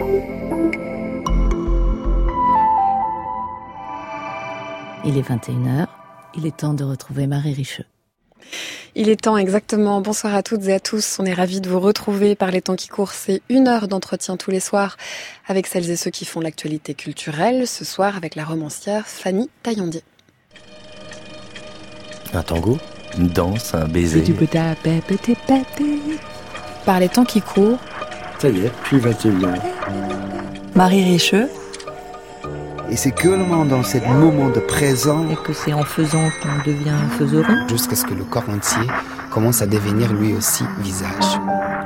Il est 21h, il est temps de retrouver Marie Richeux. Il est temps exactement. Bonsoir à toutes et à tous. On est ravis de vous retrouver par les temps qui courent. C'est 1 heure d'entretien tous les soirs avec celles et ceux qui font l'actualité culturelle. Ce soir avec la romancière Fanny Taillandier. Un tango, une danse, un baiser. Par les temps qui courent. Ça y est, plus 21 ans. Marie Richeux. Et c'est que dans ce moment de présent. Et que c'est en faisant qu'on devient faiseron. Jusqu'à ce que le corps entier commence à devenir lui aussi visage.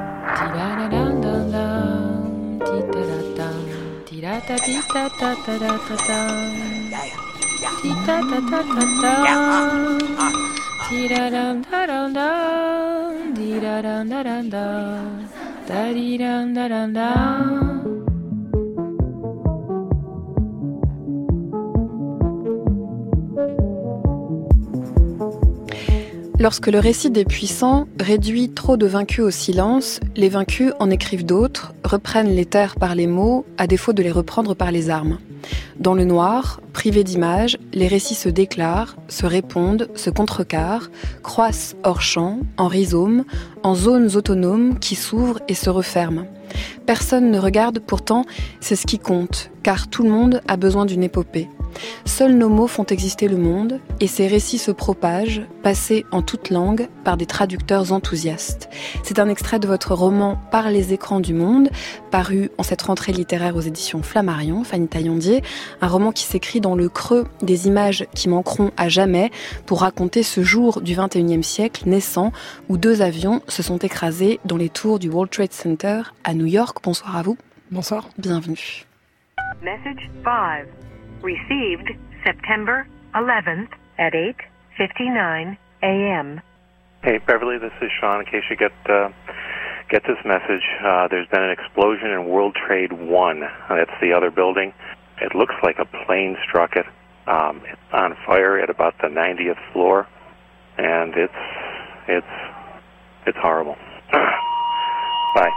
Lorsque le récit des puissants réduit trop de vaincus au silence, les vaincus en écrivent d'autres, reprennent les terres par les mots, à défaut de les reprendre par les armes. Dans le noir, privés d'images, les récits se déclarent, se répondent, se contrecarrent, croissent hors champ, en rhizomes, en zones autonomes qui s'ouvrent et se referment. Personne ne regarde pourtant, c'est ce qui compte, car tout le monde a besoin d'une épopée. Seuls nos mots font exister le monde, et ces récits se propagent, passés en toute langue par des traducteurs enthousiastes. C'est un extrait de votre roman « Par les écrans du monde », paru en cette rentrée littéraire aux éditions Flammarion, Fanny Taillandier, un roman qui s'écrit dans le creux des images qui manqueront à jamais pour raconter ce jour du XXIe siècle naissant où 2 avions se sont écrasés dans les tours du World Trade Center à New York. Bonsoir à vous. Bonsoir. Bienvenue. Message 5. Received September 11th at 8:59 a.m. Hey, Beverly, this is Sean. In case you get this message, there's been an explosion in World Trade 1. That's the other building. It looks like a plane struck it. It's on fire at about the 90th floor, and it's horrible. Bye.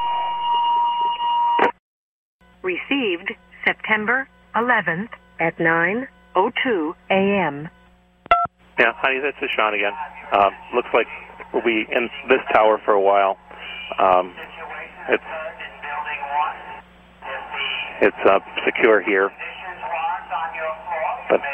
Received September 11th at 9:02 a.m. Yeah, honey, this is Sean again. Looks like we'll be in this tower for a while. It's secure here. But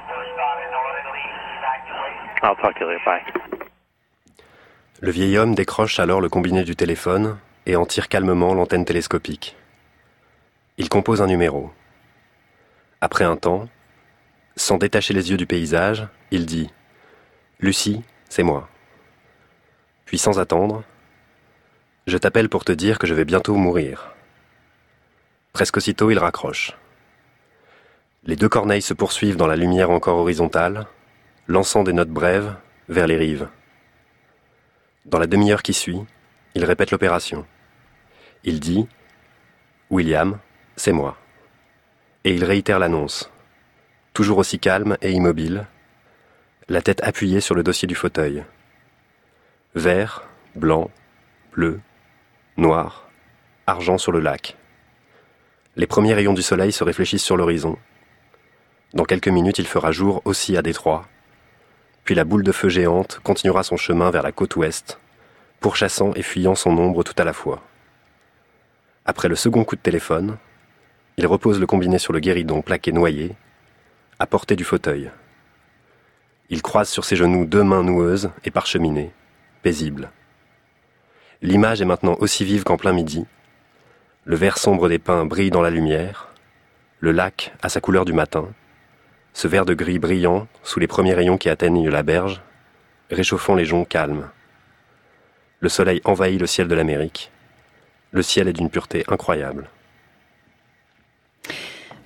I'll talk to you later. Bye. Le vieil homme décroche alors le combiné du téléphone et en tire calmement l'antenne télescopique. Il compose un numéro. Après un temps, sans détacher les yeux du paysage, il dit « Lucie, c'est moi ». Puis sans attendre, « Je t'appelle pour te dire que je vais bientôt mourir ». Presque aussitôt, il raccroche. Les 2 corneilles se poursuivent dans la lumière encore horizontale, lançant des notes brèves vers les rives. Dans la demi-heure qui suit, il répète l'opération. Il dit « William, c'est moi ». Et il réitère l'annonce, toujours aussi calme et immobile, la tête appuyée sur le dossier du fauteuil. Vert, blanc, bleu, noir, argent sur le lac. Les premiers rayons du soleil se réfléchissent sur l'horizon. Dans quelques minutes, il fera jour aussi à Détroit. Puis la boule de feu géante continuera son chemin vers la côte ouest, pourchassant et fuyant son ombre tout à la fois. Après le second coup de téléphone, il repose le combiné sur le guéridon plaqué noyé, à portée du fauteuil. Il croise sur ses genoux 2 mains noueuses et parcheminées, paisibles. L'image est maintenant aussi vive qu'en plein midi. Le vert sombre des pins brille dans la lumière, le lac a sa couleur du matin, ce vert de gris brillant sous les premiers rayons qui atteignent la berge, réchauffant les joncs calmes. Le soleil envahit le ciel de l'Amérique. Le ciel est d'une pureté incroyable.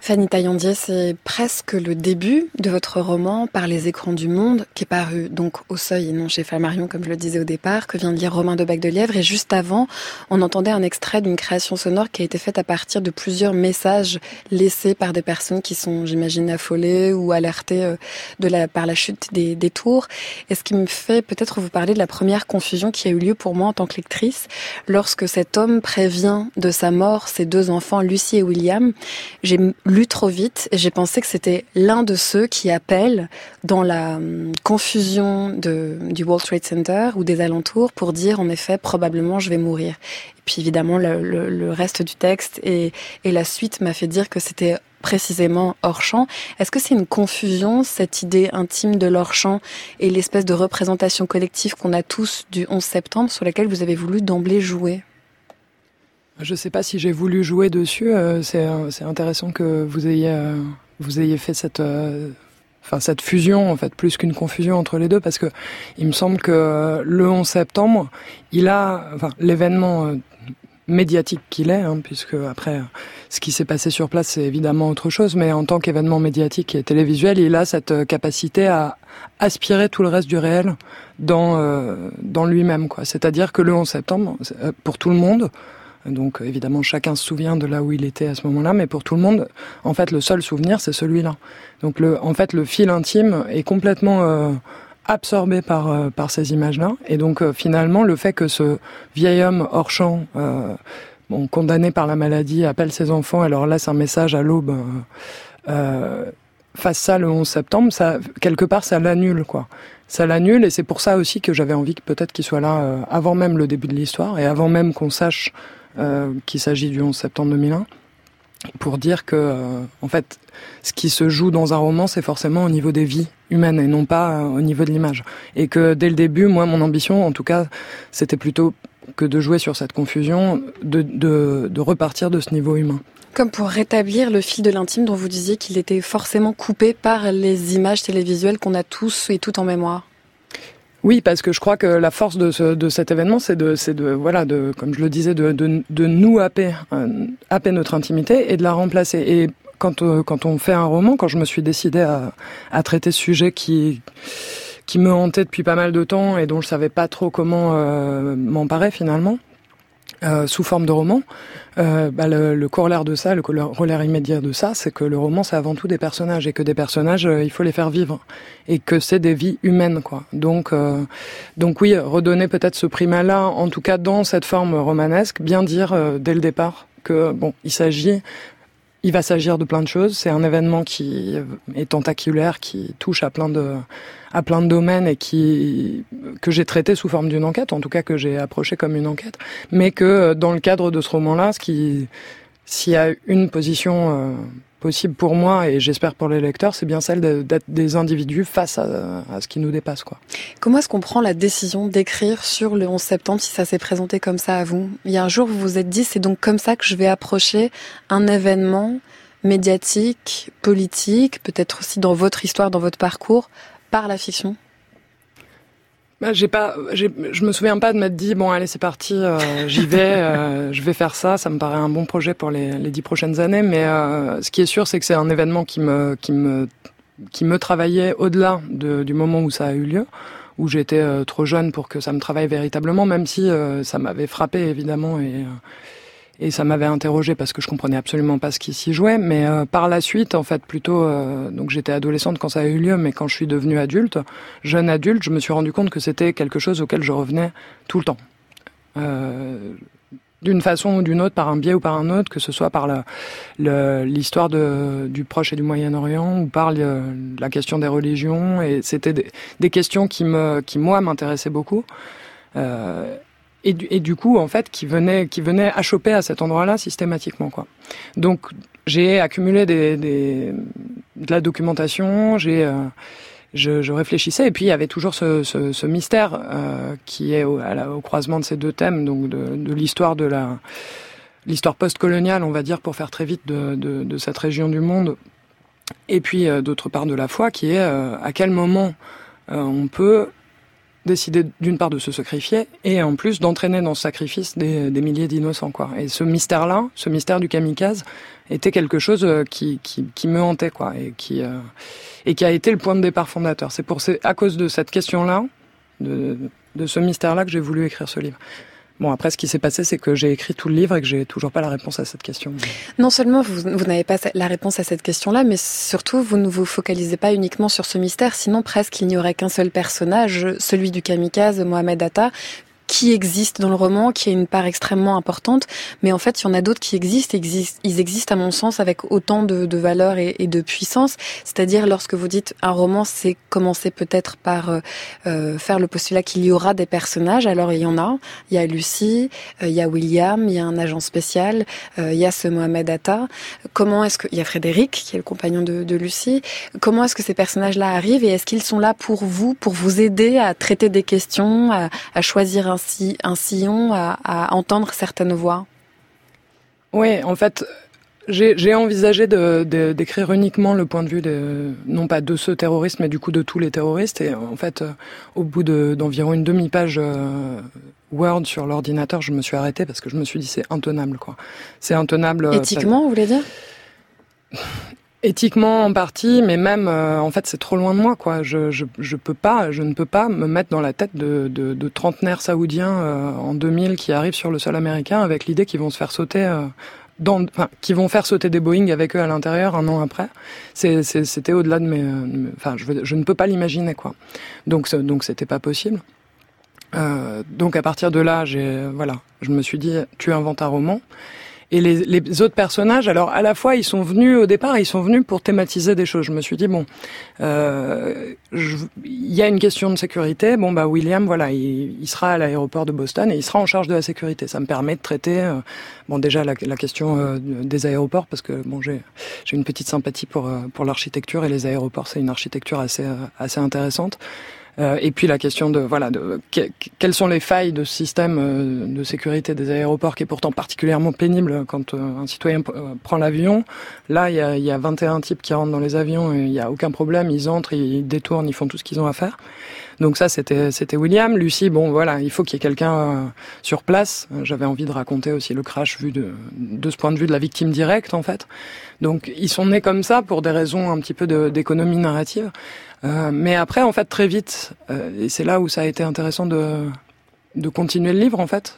Fanny Taillandier, c'est presque le début de votre roman Par les écrans du monde, qui est paru donc au Seuil et non chez Flammarion, comme je le disais au départ, que vient de lire Romain de Bec-de-Lièvre. Et juste avant, on entendait un extrait d'une création sonore qui a été faite à partir de plusieurs messages laissés par des personnes qui sont, j'imagine, affolées ou alertées par la chute des tours. Et ce qui me fait peut-être vous parler de la première confusion qui a eu lieu pour moi en tant que lectrice, lorsque cet homme prévient de sa mort ses 2 enfants, Lucie et William. J'ai lu trop vite et j'ai pensé que c'était l'un de ceux qui appellent dans la confusion du World Trade Center ou des alentours pour dire en effet probablement je vais mourir. Et puis évidemment le reste du texte et la suite m'a fait dire que c'était précisément hors-champ. Est-ce que c'est une confusion, cette idée intime de l'hors-champ et l'espèce de représentation collective qu'on a tous du 11 septembre sur laquelle vous avez voulu d'emblée jouer ? Je sais pas si j'ai voulu jouer dessus. C'est intéressant que vous ayez fait cette fusion, en fait, plus qu'une confusion entre les deux, parce que il me semble que le 11 septembre, l'événement médiatique qu'il est, puisque après, ce qui s'est passé sur place, c'est évidemment autre chose, mais en tant qu'événement médiatique et télévisuel, il a cette capacité à aspirer tout le reste du réel dans lui-même, quoi. C'est-à-dire que le 11 septembre, pour tout le monde, donc évidemment chacun se souvient de là où il était à ce moment-là, mais pour tout le monde, en fait le seul souvenir c'est celui-là. Donc le fil intime est complètement absorbé par ces images-là, et donc finalement le fait que ce vieil homme hors champ, condamné par la maladie, appelle ses enfants et leur laisse un message à l'aube, fasse ça le 11 septembre, ça quelque part ça l'annule, quoi. Ça l'annule, et c'est pour ça aussi que j'avais envie que peut-être qu'il soit là avant même le début de l'histoire et avant même qu'on sache qu'il s'agit du 11 septembre 2001, pour dire que en fait ce qui se joue dans un roman c'est forcément au niveau des vies humaines et non pas au niveau de l'image, et que dès le début, moi mon ambition en tout cas c'était plutôt que de jouer sur cette confusion, de repartir de ce niveau humain. Comme pour rétablir le fil de l'intime dont vous disiez qu'il était forcément coupé par les images télévisuelles qu'on a tous et toutes en mémoire. Oui, parce que je crois que la force de cet événement, c'est de comme je le disais, de nous happer notre intimité et de la remplacer. Et quand on fait un roman, quand je me suis décidée à traiter ce sujet qui me hantait depuis pas mal de temps et dont je savais pas trop comment m'emparer finalement, sous forme de roman, le corollaire de ça, le corollaire immédiat de ça, c'est que le roman c'est avant tout des personnages, et que des personnages il faut les faire vivre, et que c'est des vies humaines, quoi. Donc oui, redonner peut-être ce primat-là, en tout cas dans cette forme romanesque, bien dire dès le départ que il va s'agir de plein de choses. C'est un événement qui est tentaculaire, qui touche à plein de domaines et que j'ai traité sous forme d'une enquête, en tout cas que j'ai approché comme une enquête, mais que dans le cadre de ce roman-là, s'il y a une position possible pour moi, et j'espère pour les lecteurs, c'est bien celle d'être des individus face à ce qui nous dépasse, quoi. Comment est-ce qu'on prend la décision d'écrire sur le 11 septembre si ça s'est présenté comme ça à vous ? Il y a un jour, vous vous êtes dit, c'est donc comme ça que je vais approcher un événement médiatique, politique, peut-être aussi dans votre histoire, dans votre parcours, par la fiction ? Je me souviens pas de m'être dit bon allez c'est parti, j'y vais, je vais faire ça. Ça me paraît un bon projet pour les 10 prochaines années. Mais ce qui est sûr, c'est que c'est un événement qui me travaillait au-delà du moment où ça a eu lieu, où j'étais trop jeune pour que ça me travaille véritablement, même si ça m'avait frappé évidemment et ça m'avait interrogé parce que je comprenais absolument pas ce qui s'y jouait. Mais par la suite, en fait, plutôt, donc j'étais adolescente quand ça a eu lieu, mais quand je suis devenue jeune adulte, je me suis rendu compte que c'était quelque chose auquel je revenais tout le temps. D'une façon ou d'une autre, par un biais ou par un autre, que ce soit par l'histoire du Proche et du Moyen-Orient ou par la question des religions. Et c'était des questions qui moi, m'intéressaient beaucoup. Et du coup, en fait, qui venait achoper à cet endroit-là systématiquement, quoi. Donc, j'ai accumulé de la documentation, je réfléchissais, et puis il y avait toujours ce mystère qui est au croisement de ces deux thèmes, donc de l'histoire l'histoire post-coloniale, on va dire, pour faire très vite de cette région du monde, et puis d'autre part de la foi, qui est à quel moment on peut décidé d'une part de se sacrifier et en plus d'entraîner dans ce sacrifice des milliers d'innocents, quoi. Et ce mystère-là, ce mystère du kamikaze, était quelque chose qui me hantait, quoi, et qui a été le point de départ fondateur. C'est à cause de cette question-là, de ce mystère-là, que j'ai voulu écrire ce livre. Bon, après, ce qui s'est passé, c'est que j'ai écrit tout le livre et que j'ai toujours pas la réponse à cette question. Non seulement vous n'avez pas la réponse à cette question-là, mais surtout, vous ne vous focalisez pas uniquement sur ce mystère, sinon presque il n'y aurait qu'un seul personnage, celui du kamikaze, Mohamed Atta, qui existe dans le roman, qui a une part extrêmement importante, mais en fait, il y en a d'autres qui existent. Ils existent à mon sens avec autant de valeur et de puissance. C'est-à-dire, lorsque vous dites un roman, c'est commencer peut-être par faire le postulat qu'il y aura des personnages. Alors, il y en a. Il y a Lucie, il y a William, il y a un agent spécial, il y a ce Mohamed Atta. Il y a Frédéric, qui est le compagnon de Lucie. Comment est-ce que ces personnages-là arrivent et est-ce qu'ils sont là pour vous aider à traiter des questions, à choisir un sillon, à entendre certaines voix? Oui, en fait, j'ai envisagé d'écrire uniquement le point de vue non pas de ce terroriste, mais du coup de tous les terroristes. Et en fait, au bout d'environ une demi-page Word sur l'ordinateur, je me suis arrêtée parce que je me suis dit c'est intenable, quoi. C'est intenable. Éthiquement, vous voulez dire? Éthiquement en partie, mais même en fait c'est trop loin de moi, quoi. Je ne peux pas me mettre dans la tête de trentenaires saoudiens en 2000 qui arrivent sur le sol américain avec l'idée qu'ils vont se faire sauter qui vont faire sauter des Boeing avec eux à l'intérieur un an après. C'était au-delà de je ne peux pas l'imaginer, quoi. Donc c'était pas possible. Donc à partir de là, je me suis dit tu inventes un roman. Et les autres personnages, alors à la fois ils sont venus pour thématiser des choses. Je me suis dit il y a une question de sécurité. Bon bah William, voilà, il sera à l'aéroport de Boston et il sera en charge de la sécurité. Ça me permet de traiter déjà la question des aéroports parce que j'ai une petite sympathie pour l'architecture et les aéroports, c'est une architecture assez intéressante. Et puis la question quelles sont les failles de ce système de sécurité des aéroports qui est pourtant particulièrement pénible quand un citoyen prend l'avion. Là, il y a 21 types qui rentrent dans les avions et il n'y a aucun problème. Ils entrent, ils détournent, ils font tout ce qu'ils ont à faire. Donc ça, c'était William. Lucie, il faut qu'il y ait quelqu'un sur place. J'avais envie de raconter aussi le crash vu de ce point de vue de la victime directe, en fait. Donc ils sont nés comme ça pour des raisons un petit peu d'économie narrative. Mais après, en fait, très vite, et c'est là où ça a été intéressant de continuer le livre, en fait,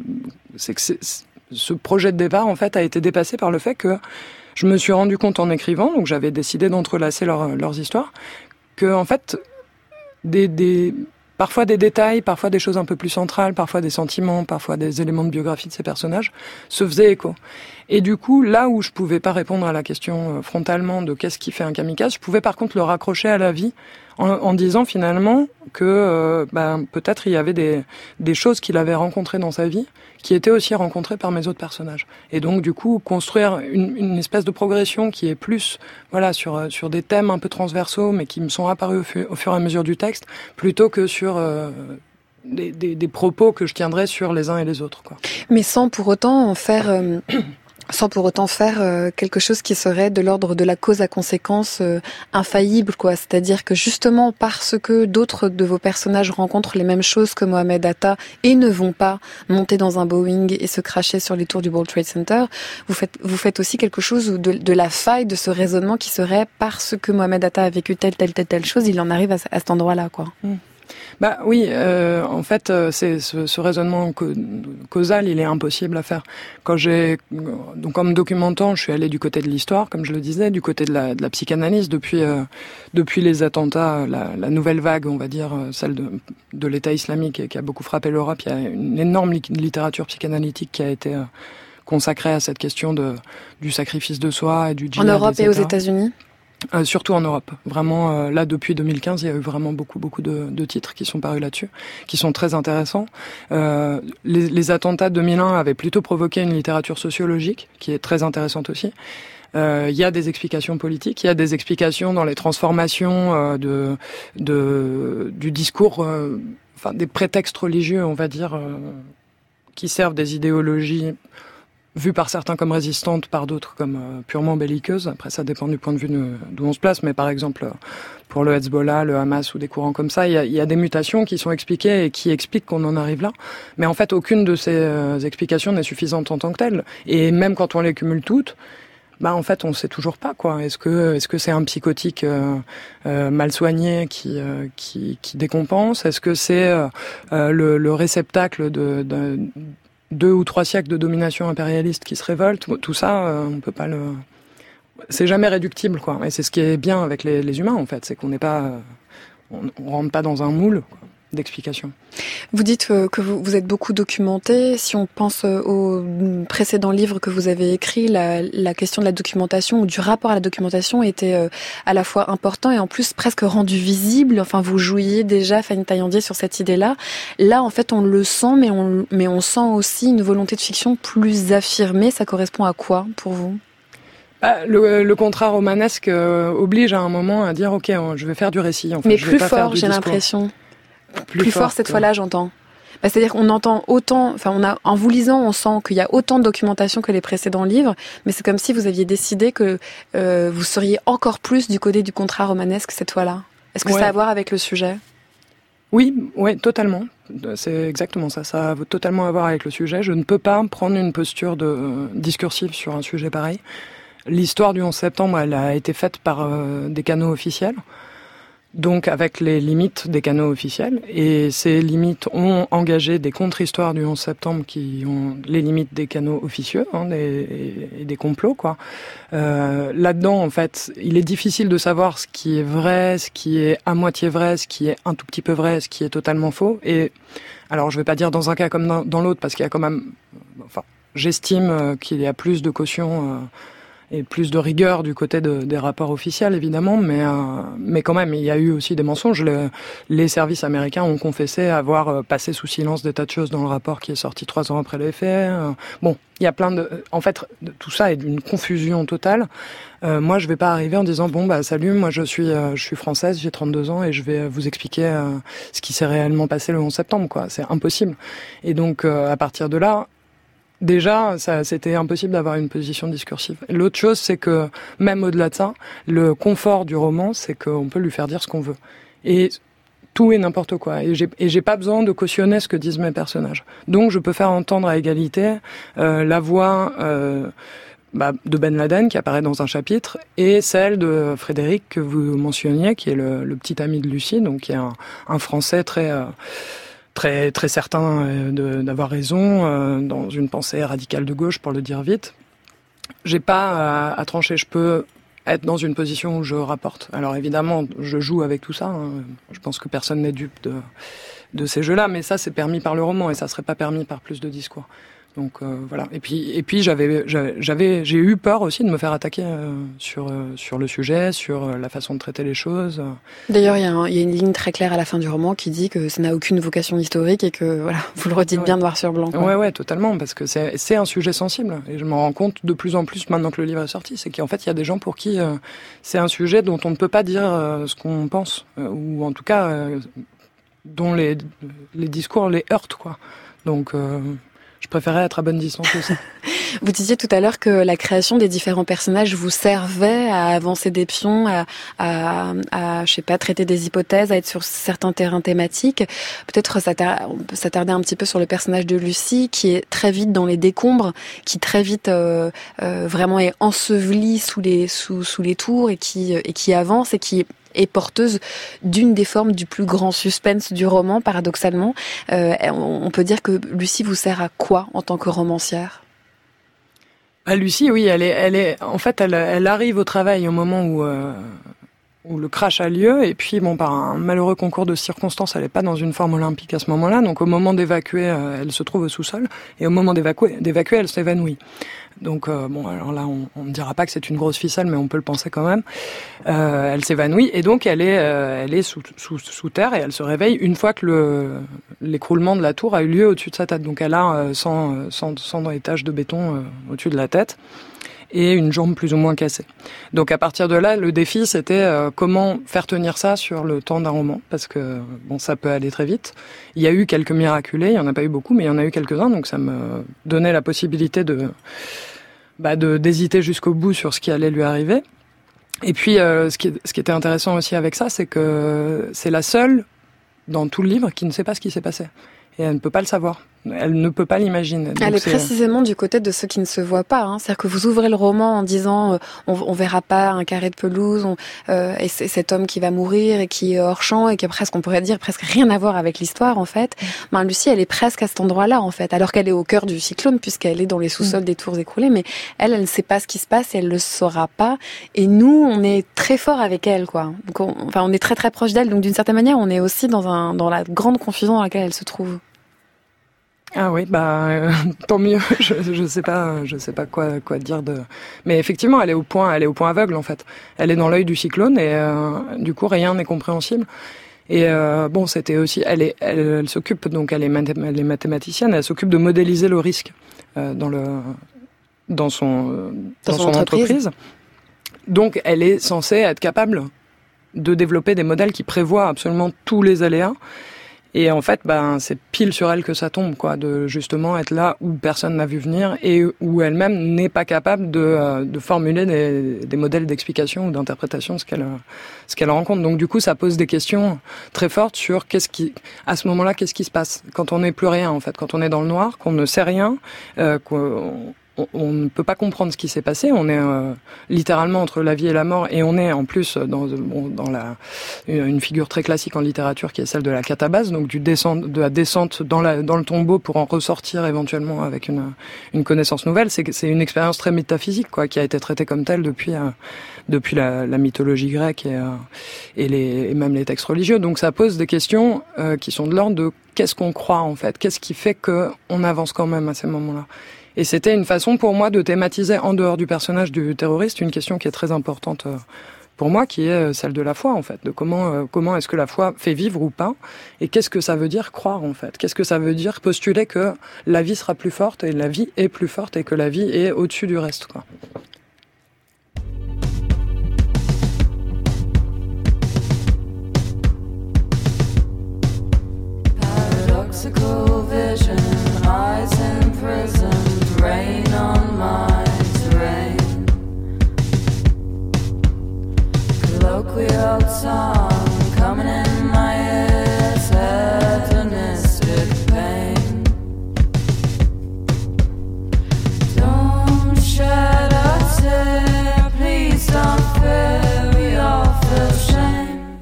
ce projet de départ, en fait, a été dépassé par le fait que je me suis rendu compte en écrivant, donc j'avais décidé d'entrelacer leurs histoires, que, en fait, parfois des détails, parfois des choses un peu plus centrales, parfois des sentiments, parfois des éléments de biographie de ces personnages, se faisaient écho. Et du coup, là où je pouvais pas répondre à la question frontalement de qu'est-ce qui fait un kamikaze, je pouvais par contre le raccrocher à la vie en disant finalement que peut-être il y avait des choses qu'il avait rencontrées dans sa vie qui étaient aussi rencontrées par mes autres personnages. Et donc du coup, construire une espèce de progression qui est plus sur des thèmes un peu transversaux mais qui me sont apparus au fur et à mesure du texte plutôt que sur des propos que je tiendrais sur les uns et les autres, quoi. Mais sans pour autant en faire quelque chose qui serait de l'ordre de la cause à conséquence infaillible, quoi. C'est-à-dire que justement parce que d'autres de vos personnages rencontrent les mêmes choses que Mohamed Atta et ne vont pas monter dans un Boeing et se cracher sur les tours du World Trade Center, vous faites aussi quelque chose de la faille de ce raisonnement qui serait parce que Mohamed Atta a vécu telle chose, il en arrive à cet endroit-là, quoi. Bah oui, en fait, c'est ce raisonnement causal, il est impossible à faire. Donc en me documentant, je suis allée du côté de l'histoire, comme je le disais, du côté de la psychanalyse depuis les attentats, la nouvelle vague, on va dire, celle de l'État islamique qui a beaucoup frappé l'Europe. Il y a une énorme littérature psychanalytique qui a été consacrée à cette question du sacrifice de soi et du djihad. En Europe et aux États-Unis. Surtout en Europe. Vraiment, là, depuis 2015, il y a eu vraiment beaucoup de titres qui sont parus là-dessus, qui sont très intéressants. Les attentats de 2001 avaient plutôt provoqué une littérature sociologique, qui est très intéressante aussi. Il y a des explications politiques, il y a des explications dans les transformations du discours, des prétextes religieux, on va dire, qui servent des idéologies vues par certains comme résistantes, par d'autres comme purement belliqueuses. Après, ça dépend du point de vue d'où on se place. Mais par exemple, pour le Hezbollah, le Hamas ou des courants comme ça, il y a des mutations qui sont expliquées et qui expliquent qu'on en arrive là. Mais en fait, aucune de ces explications n'est suffisante en tant que telle. Et même quand on les cumule toutes, en fait, on sait toujours pas, quoi. Est-ce que c'est un psychotique mal soigné qui décompense? Est-ce que c'est le réceptacle de 2 ou 3 siècles de domination impérialiste qui se révolte? Tout ça, on peut pas le... C'est jamais réductible, quoi. Et c'est ce qui est bien avec les humains, en fait, c'est qu'on n'est pas, on rentre pas dans un moule, quoi, d'explication. Vous dites que vous êtes beaucoup documenté. Si on pense au précédent livre que vous avez écrit, la question de la documentation ou du rapport à la documentation était à la fois important et en plus presque rendu visible. Enfin, vous jouiez déjà, Fanny Taillandier, sur cette idée-là. Là, en fait, on le sent, mais on sent aussi une volonté de fiction plus affirmée. Ça correspond à quoi pour vous? Le contrat romanesque oblige à un moment à dire ok, je vais faire du récit. En fait, mais je plus vais pas faire fort, du j'ai discours. l'impression. Plus fort cette fois-là, j'entends. C'est-à-dire qu'on entend autant, en vous lisant, on sent qu'il y a autant de documentation que les précédents livres, mais c'est comme si vous aviez décidé que vous seriez encore plus du côté du contrat romanesque cette fois-là. Est-ce que ça a à voir avec le sujet? Oui, totalement. C'est exactement ça. Ça a totalement à voir avec le sujet. Je ne peux pas prendre une posture discursive sur un sujet pareil. L'histoire du 11 septembre, elle a été faite par des canaux officiels. Donc avec les limites des canaux officiels, et ces limites ont engagé des contre-histoires du 11 septembre qui ont les limites des canaux officieux, et des complots, quoi. Là-dedans, en fait, il est difficile de savoir ce qui est vrai, ce qui est à moitié vrai, ce qui est un tout petit peu vrai, ce qui est totalement faux. Et alors, je vais pas dire dans un cas comme dans l'autre, parce qu'il y a quand même, j'estime qu'il y a plus de caution et plus de rigueur du côté des rapports officiels, évidemment, mais quand même, il y a eu aussi des mensonges. Les services américains ont confessé avoir passé sous silence des tas de choses dans le rapport qui est sorti 3 ans après les faits. Bon, il y a plein de... En fait, tout ça est d'une confusion totale. Moi, je vais pas arriver en disant, salut, moi je suis française, j'ai 32 ans et je vais vous expliquer ce qui s'est réellement passé le 11 septembre, quoi. C'est impossible. Et donc, à partir de là, déjà, c'était impossible d'avoir une position discursive. L'autre chose, c'est que, même au-delà de ça, le confort du roman, c'est qu'on peut lui faire dire ce qu'on veut. Et tout et n'importe quoi. Et j'ai pas besoin de cautionner ce que disent mes personnages. Donc, je peux faire entendre à égalité la voix de Ben Laden, qui apparaît dans un chapitre, et celle de Frédéric, que vous mentionniez, qui est le petit ami de Lucie, donc qui est un Français très certain d'avoir raison, dans une pensée radicale de gauche, pour le dire vite. J'ai pas à trancher, je peux être dans une position où je rapporte. Alors évidemment, je joue avec tout ça, hein. Je pense que personne n'est dupe de ces jeux-là, mais ça c'est permis par le roman, et ça serait pas permis par plus de discours. Donc voilà. Et puis j'ai eu peur aussi de me faire attaquer sur le sujet, sur la façon de traiter les choses. D'ailleurs, il y a une ligne très claire à la fin du roman qui dit que ça n'a aucune vocation historique et que voilà, vous le redites bien noir sur blanc, quoi. Ouais, totalement, parce que c'est un sujet sensible, et je m'en rends compte de plus en plus maintenant que le livre est sorti, c'est qu'en fait il y a des gens pour qui c'est un sujet dont on ne peut pas dire ce qu'on pense, ou en tout cas dont les discours les heurtent, quoi. Donc je préférais être à bonne distance de ça. Vous disiez tout à l'heure que la création des différents personnages vous servait à avancer des pions, à je sais pas, traiter des hypothèses, à être sur certains terrains thématiques. Peut-être on peut s'attarder un petit peu sur le personnage de Lucie, qui est très vite dans les décombres, qui très vite vraiment est ensevelie sous les tours, et qui avance et qui est porteuse d'une des formes du plus grand suspense du roman, paradoxalement. On peut dire que Lucie vous sert à quoi en tant que romancière? Lucie, oui, elle est, en fait, elle arrive au travail au moment où le crash a lieu, et puis par un malheureux concours de circonstances, elle n'est pas dans une forme olympique à ce moment-là, donc au moment d'évacuer, elle se trouve au sous-sol, et au moment d'évacuer, elle s'évanouit. Donc alors là, on ne dira pas que c'est une grosse ficelle, mais on peut le penser quand même. Elle s'évanouit, et donc elle est sous terre, et elle se réveille une fois que l'écroulement de la tour a eu lieu au-dessus de sa tête. Donc elle a 100 étages de béton au-dessus de la tête. et une jambe plus ou moins cassée. Donc à partir de là, le défi c'était comment faire tenir ça sur le temps d'un roman, parce que bon, ça peut aller très vite. Il y a eu quelques miraculés, il y en a pas eu beaucoup, mais il y en a eu quelques-uns, donc ça me donnait la possibilité d'hésiter jusqu'au bout sur ce qui allait lui arriver. Et puis ce qui était intéressant aussi avec ça, c'est que c'est la seule dans tout le livre qui ne sait pas ce qui s'est passé. Et elle ne peut pas le savoir. Elle ne peut pas l'imaginer. Donc elle est précisément du côté de ceux qui ne se voient pas. Hein. C'est-à-dire que vous ouvrez le roman en disant on verra pas un carré de pelouse, et c'est cet homme qui va mourir et qui est hors champ et qui a presque, on pourrait dire, presque rien à voir avec l'histoire en fait. Ben, Lucie, elle est presque à cet endroit-là en fait, alors qu'elle est au cœur du cyclone puisqu'elle est dans les sous-sols des tours écroulées. Mais elle ne sait pas ce qui se passe et elle le saura pas. Et nous, on est très fort avec elle, quoi. Donc on est très très proche d'elle. Donc d'une certaine manière, on est aussi dans la grande confusion dans laquelle elle se trouve. Ah oui, tant mieux. Je sais pas quoi dire de. Mais effectivement, elle est au point aveugle en fait. Elle est dans l'œil du cyclone et du coup rien n'est compréhensible. Et bon, c'était aussi, elle s'occupe, donc elle est mathématicienne, elle s'occupe de modéliser le risque dans son entreprise. Donc elle est censée être capable de développer des modèles qui prévoient absolument tous les aléas. Et en fait, c'est pile sur elle que ça tombe, quoi, de justement être là où personne n'a vu venir et où elle-même n'est pas capable de formuler des modèles d'explication ou d'interprétation de ce qu'elle rencontre. Donc du coup, ça pose des questions très fortes sur à ce moment-là, qu'est-ce qui se passe quand on n'est plus rien, en fait, quand on est dans le noir, qu'on ne sait rien, on ne peut pas comprendre ce qui s'est passé. On est littéralement entre la vie et la mort, et on est en plus dans une figure très classique en littérature qui est celle de la catabase, donc de la descente dans le tombeau pour en ressortir éventuellement avec une connaissance nouvelle. C'est une expérience très métaphysique, quoi, qui a été traitée comme telle depuis la mythologie grecque et même les textes religieux. Donc ça pose des questions qui sont de l'ordre de qu'est-ce qu'on croit en fait, qu'est-ce qui fait que on avance quand même à ces moments-là. Et c'était une façon pour moi de thématiser en dehors du personnage du terroriste une question qui est très importante pour moi, qui est celle de la foi en fait, de comment est-ce que la foi fait vivre ou pas, et qu'est-ce que ça veut dire croire en fait, qu'est-ce que ça veut dire postuler que la vie sera plus forte et la vie est plus forte et que la vie est au-dessus du reste, quoi. Paradoxical vision, eyes in prison. Rain on my terrain. Colloquial song coming in my ears. Hedonistic pain. Don't shed a tear, please don't fear. We all feel shame.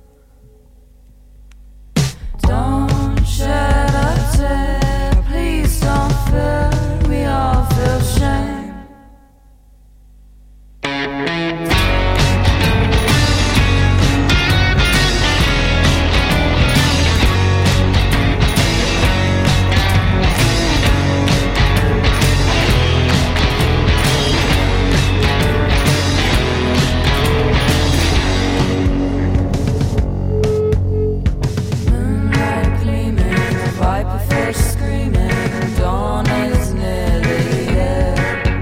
Don't shed a tear, please don't fear. We all feel shame. Moonlight gleaming, viper fish screaming, dawn is nearly here.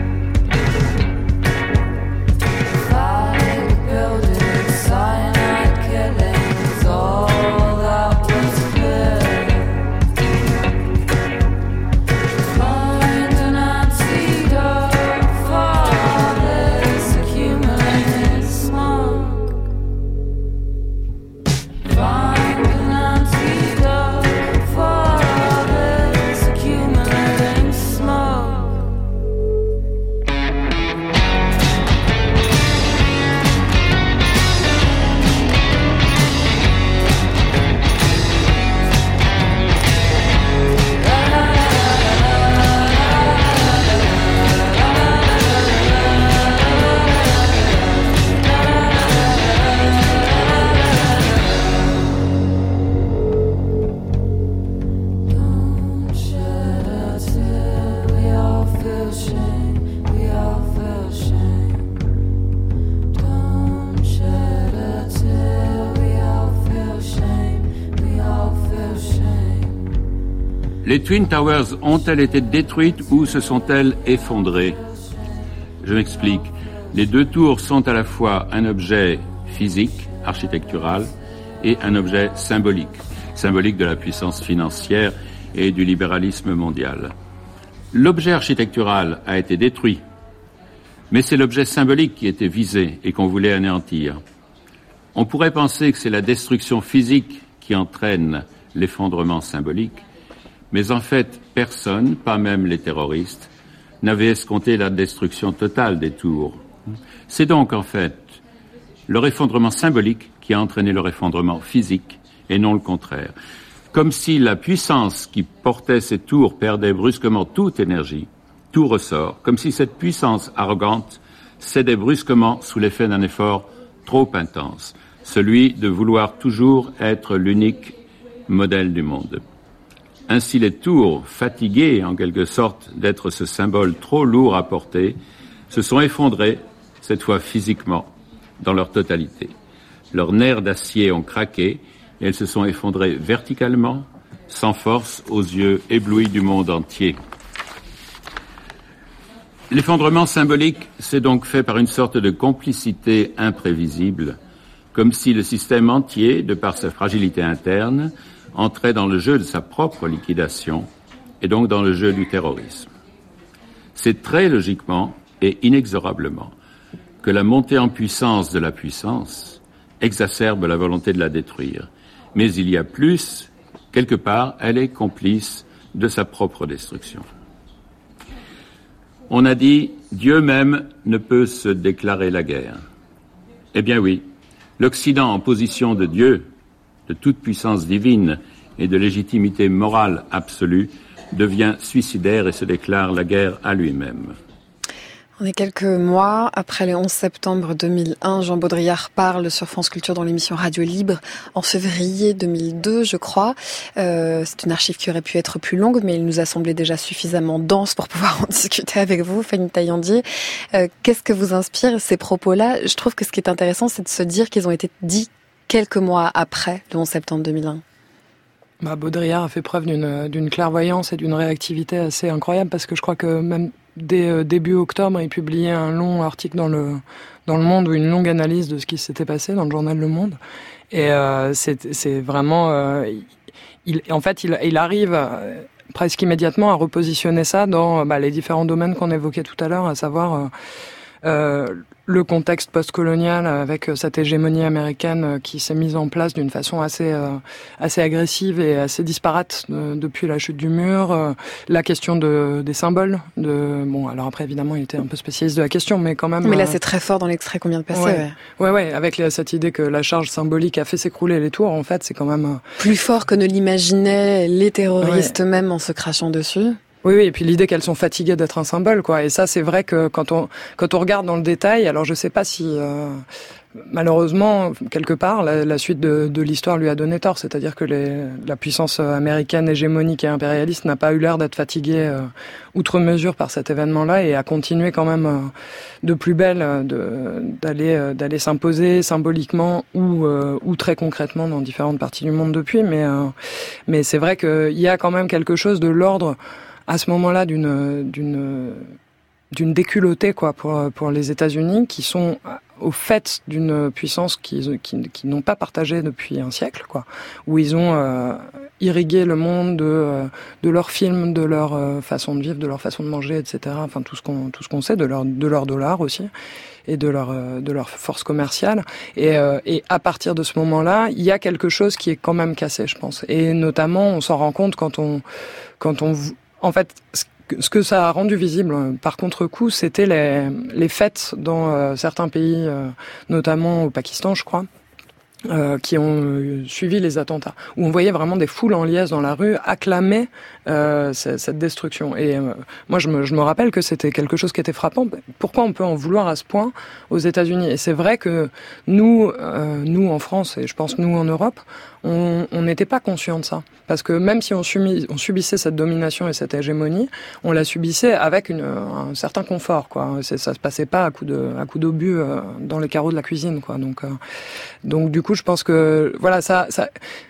Phallic buildings, cyanide killings, all that was clear. Find an antidote for this accumulated smoke. Find an antidote for this accumulating smoke. Don't shed a tear, we all feel shame, we all feel shame. Don't shed a tear, we all feel shame, we all feel shame. Les Twin Towers ont-elles été détruites ou se sont-elles effondrées ? Je m'explique. Les deux tours sont à la fois un objet physique, architectural, et un objet symbolique de la puissance financière et du libéralisme mondial. L'objet architectural a été détruit, mais c'est l'objet symbolique qui était visé et qu'on voulait anéantir. On pourrait penser que c'est la destruction physique qui entraîne l'effondrement symbolique, mais en fait, personne, pas même les terroristes, n'avait escompté la destruction totale des tours. C'est donc, en fait, leur effondrement symbolique qui a entraîné leur effondrement physique, et non le contraire. Comme si la puissance qui portait ces tours perdait brusquement toute énergie, tout ressort, comme si cette puissance arrogante cédait brusquement sous l'effet d'un effort trop intense, celui de vouloir toujours être l'unique modèle du monde. Ainsi, les tours, fatiguées en quelque sorte d'être ce symbole trop lourd à porter, se sont effondrées, cette fois physiquement, dans leur totalité. Leurs nerfs d'acier ont craqué et elles se sont effondrées verticalement, sans force, aux yeux éblouis du monde entier. L'effondrement symbolique s'est donc fait par une sorte de complicité imprévisible, comme si le système entier, de par sa fragilité interne, entrait dans le jeu de sa propre liquidation et donc dans le jeu du terrorisme. C'est très logiquement et inexorablement que la montée en puissance de la puissance exacerbe la volonté de la détruire. Mais il y a plus, quelque part, elle est complice de sa propre destruction. On a dit, Dieu même ne peut se déclarer la guerre. Eh bien oui, l'Occident en position de Dieu, de toute puissance divine et de légitimité morale absolue, devient suicidaire et se déclare la guerre à lui-même. On est quelques mois après le 11 septembre 2001. Jean Baudrillard parle sur France Culture dans l'émission Radio Libre en février 2002, je crois. C'est une archive qui aurait pu être plus longue, mais il nous a semblé déjà suffisamment dense pour pouvoir en discuter avec vous, Fanny Taillandier. Qu'est-ce que vous inspire ces propos-là ? Je trouve que ce qui est intéressant, c'est de se dire qu'ils ont été dits quelques mois après le 11 septembre 2001. Baudrillard a fait preuve d'une clairvoyance et d'une réactivité assez incroyable, parce que je crois que même dès début octobre, il publiait un long article dans le Monde, ou une longue analyse de ce qui s'était passé dans le journal Le Monde. Et c'est vraiment... il arrive presque immédiatement à repositionner ça dans les différents domaines qu'on évoquait tout à l'heure, à savoir... le contexte postcolonial avec cette hégémonie américaine qui s'est mise en place d'une façon assez agressive et assez disparate depuis la chute du mur, la question des symboles, alors après évidemment il était un peu spécialiste de la question, mais quand même... Mais là c'est très fort dans l'extrait qu'on vient de passer. Ouais, avec cette idée que la charge symbolique a fait s'écrouler les tours, en fait c'est quand même... Plus fort que ne l'imaginaient les terroristes eux-mêmes en se crachant dessus. Oui, et puis l'idée qu'elles sont fatiguées d'être un symbole, quoi. Et ça, c'est vrai que quand on regarde dans le détail, alors je sais pas si malheureusement quelque part la suite de l'histoire lui a donné tort, c'est-à-dire que la puissance américaine hégémonique et impérialiste n'a pas eu l'air d'être fatiguée outre mesure par cet événement-là et a continué quand même de plus belle d'aller s'imposer symboliquement ou très concrètement dans différentes parties du monde depuis. Mais c'est vrai qu'il y a quand même quelque chose de l'ordre à ce moment-là d'une déculottée, quoi, pour les États-Unis, qui sont au fait d'une puissance qui n'ont pas partagée depuis un siècle, quoi, où ils ont irrigué le monde de leurs films, de leur façon de vivre, de leur façon de manger, etc. Enfin tout ce qu'on sait de leur dollar aussi et de leur force commerciale. Et à partir de ce moment-là, il y a quelque chose qui est quand même cassé, je pense. Et notamment, on s'en rend compte quand on en fait, ce que ça a rendu visible par contre-coup, c'était les fêtes dans certains pays, notamment au Pakistan, je crois, qui ont suivi les attentats, où on voyait vraiment des foules en liesse dans la rue acclamer cette destruction. Et moi, je me rappelle que c'était quelque chose qui était frappant. Pourquoi on peut en vouloir à ce point aux États-Unis ? Et c'est vrai que nous en France, et je pense nous en Europe, on n'était pas conscients de ça. Parce que même si on subissait cette domination et cette hégémonie, on la subissait avec un certain confort, quoi. Ça se passait pas à coup d'obus dans les carreaux de la cuisine, quoi. Donc du coup, je pense que voilà, ça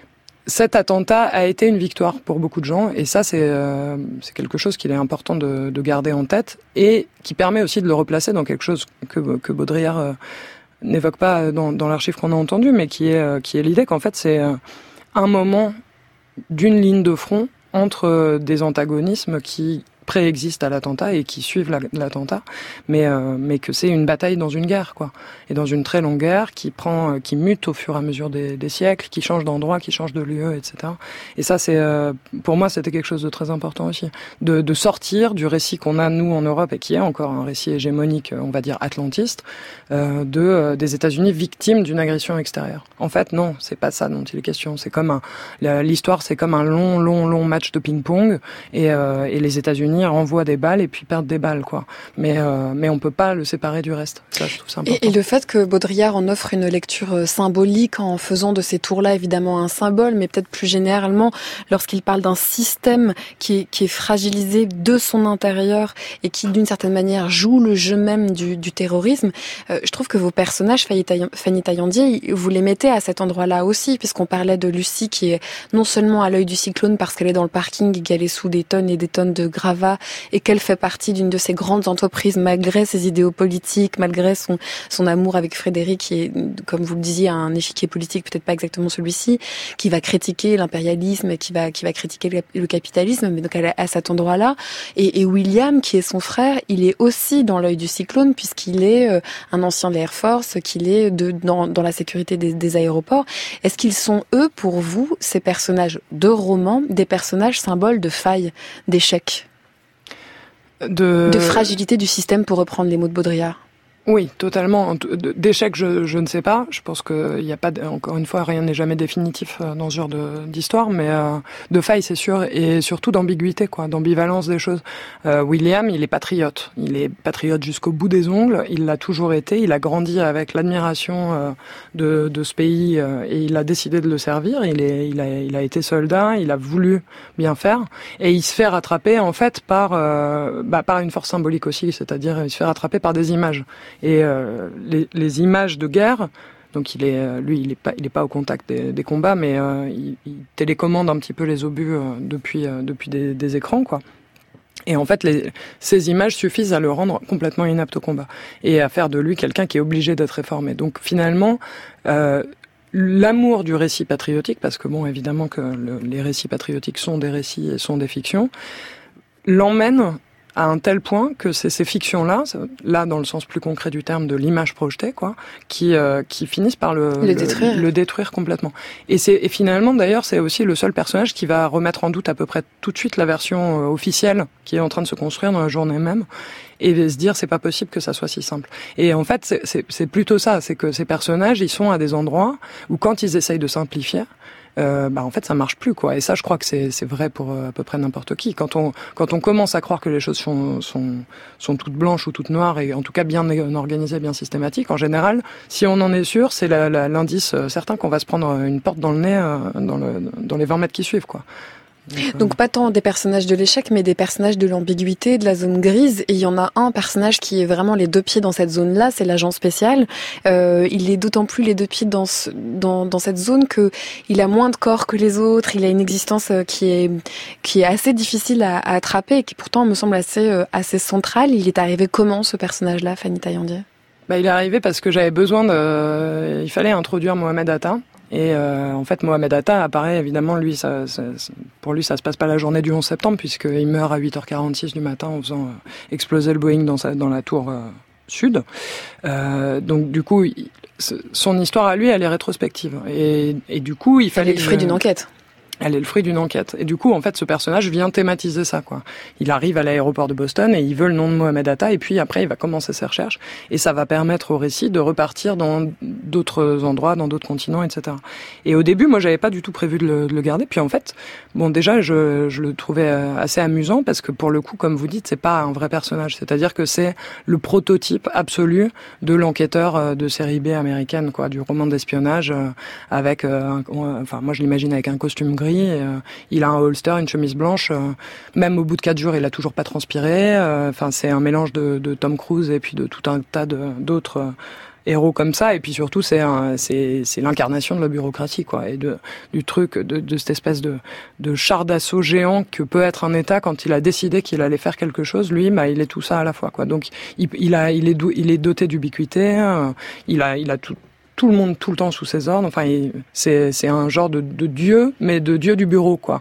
cet attentat a été une victoire pour beaucoup de gens, et ça c'est quelque chose qu'il est important de garder en tête, et qui permet aussi de le replacer dans quelque chose que Baudrillard n'évoque pas dans l'archive qu'on a entendu, mais qui est l'idée qu'en fait c'est un moment d'une ligne de front entre des antagonismes qui préexistent à l'attentat et qui suivent l'attentat, mais que c'est une bataille dans une guerre, quoi, et dans une très longue guerre qui mute au fur et à mesure des siècles, qui change d'endroit, qui change de lieu, etc. Et ça, c'est pour moi, c'était quelque chose de très important aussi, de sortir du récit qu'on a nous en Europe et qui est encore un récit hégémonique, on va dire atlantiste, des États-Unis victimes d'une agression extérieure. En fait, non, c'est pas ça dont il est question. C'est comme l'histoire, c'est comme un long match de ping-pong, et les États-Unis renvoient des balles et puis perdent des balles, quoi. Mais on peut pas le séparer du reste. Ça, je trouve ça important. Et le fait que Baudrillard en offre une lecture symbolique en faisant de ces tours-là évidemment un symbole, mais peut-être plus généralement lorsqu'il parle d'un système qui est fragilisé de son intérieur et qui d'une certaine manière joue le jeu même du terrorisme, je trouve que vos personnages, Fanny Taillandier, vous les mettez à cet endroit-là aussi, puisqu'on parlait de Lucie qui est non seulement à l'œil du cyclone parce qu'elle est dans le parking et qu'elle est sous des tonnes et des tonnes de gravats, et qu'elle fait partie d'une de ces grandes entreprises malgré ses idéaux politiques, malgré son amour avec Frédéric, qui est, comme vous le disiez, un échiquier politique, peut-être pas exactement celui-ci, qui va critiquer l'impérialisme, qui va critiquer le capitalisme, mais donc elle est à cet endroit-là. Et William, qui est son frère, il est aussi dans l'œil du cyclone, puisqu'il est un ancien de l'Air Force, qu'il est dans la sécurité des aéroports. Est-ce qu'ils sont, eux, pour vous, ces personnages de roman, des personnages symboles de faille, d'échec, de fragilité du système, pour reprendre les mots de Baudrillard? Oui, totalement. D'échec, je ne sais pas. Je pense qu'il n'y a pas, encore une fois, rien n'est jamais définitif dans ce genre d'histoire, mais de faille, c'est sûr, et surtout d'ambiguïté, quoi, d'ambivalence des choses. William, il est patriote. Il est patriote jusqu'au bout des ongles. Il l'a toujours été. Il a grandi avec l'admiration de ce pays, et il a décidé de le servir. Il a été soldat. Il a voulu bien faire, et il se fait rattraper en fait par une force symbolique aussi, c'est-à-dire il se fait rattraper par des images. Et les images de guerre, donc il est pas au contact des combats, mais il télécommande un petit peu les obus depuis des écrans, quoi. Et en fait, ces images suffisent à le rendre complètement inapte au combat et à faire de lui quelqu'un qui est obligé d'être réformé. Donc finalement, l'amour du récit patriotique, parce que bon, évidemment que les récits patriotiques sont des récits et sont des fictions, l'emmène à un tel point que c'est ces fictions-là, là dans le sens plus concret du terme de l'image projetée, quoi, qui finissent par le détruire complètement. Et finalement d'ailleurs c'est aussi le seul personnage qui va remettre en doute à peu près tout de suite la version officielle qui est en train de se construire dans la journée même, et se dire c'est pas possible que ça soit si simple. Et en fait c'est plutôt ça, c'est que ces personnages ils sont à des endroits où quand ils essayent de simplifier, en fait ça marche plus, quoi. Et ça je crois que c'est vrai pour à peu près n'importe qui. Quand on commence à croire que les choses sont toutes blanches ou toutes noires, et en tout cas bien organisées, bien systématiques, en général, si on en est sûr, c'est l'indice certain qu'on va se prendre une porte dans le nez dans les 20 mètres qui suivent, quoi. Donc pas tant des personnages de l'échec, mais des personnages de l'ambiguïté, de la zone grise. Et il y en a un personnage qui est vraiment les deux pieds dans cette zone-là, c'est l'agent spécial. Il est d'autant plus les deux pieds dans cette zone que il a moins de corps que les autres. Il a une existence qui est assez difficile à attraper et qui pourtant me semble assez centrale. Il est arrivé comment, ce personnage-là, Fanny Taillandier? Il est arrivé parce que j'avais besoin il fallait introduire Mohamed Atta. Et en fait, Mohamed Atta apparaît, évidemment, lui, pour lui, ça se passe pas la journée du 11 septembre, puisqu'il meurt à 8h46 du matin en faisant exploser le Boeing dans la tour sud. Donc, du coup, son histoire à lui, elle est rétrospective. Et du coup, il fallait... Elle est le fruit d'une enquête. Elle est le fruit d'une enquête. Et du coup, en fait, ce personnage vient thématiser ça, quoi. Il arrive à l'aéroport de Boston et il veut le nom de Mohamed Atta, et puis après, il va commencer ses recherches. Et ça va permettre au récit de repartir dans d'autres endroits, dans d'autres continents, etc. Et au début, moi, j'avais pas du tout prévu de le garder. Puis en fait, bon, déjà, je le trouvais assez amusant parce que pour le coup, comme vous dites, c'est pas un vrai personnage. C'est-à-dire que c'est le prototype absolu de l'enquêteur de série B américaine, quoi, du roman d'espionnage avec, moi, je l'imagine avec un costume gris. Il a un holster, une chemise blanche. Même au bout de 4 jours, il a toujours pas transpiré. C'est un mélange de Tom Cruise et puis de tout un tas d'autres héros comme ça. Et puis surtout, c'est l'incarnation de la bureaucratie, quoi, et du truc de cette espèce de char d'assaut géant que peut être un État quand il a décidé qu'il allait faire quelque chose. Lui, bah, il est tout ça à la fois, quoi. Donc, il est doté d'ubiquité. Il a tout le monde tout le temps sous ses ordres. Enfin, c'est un genre de dieu, mais de dieu du bureau, quoi.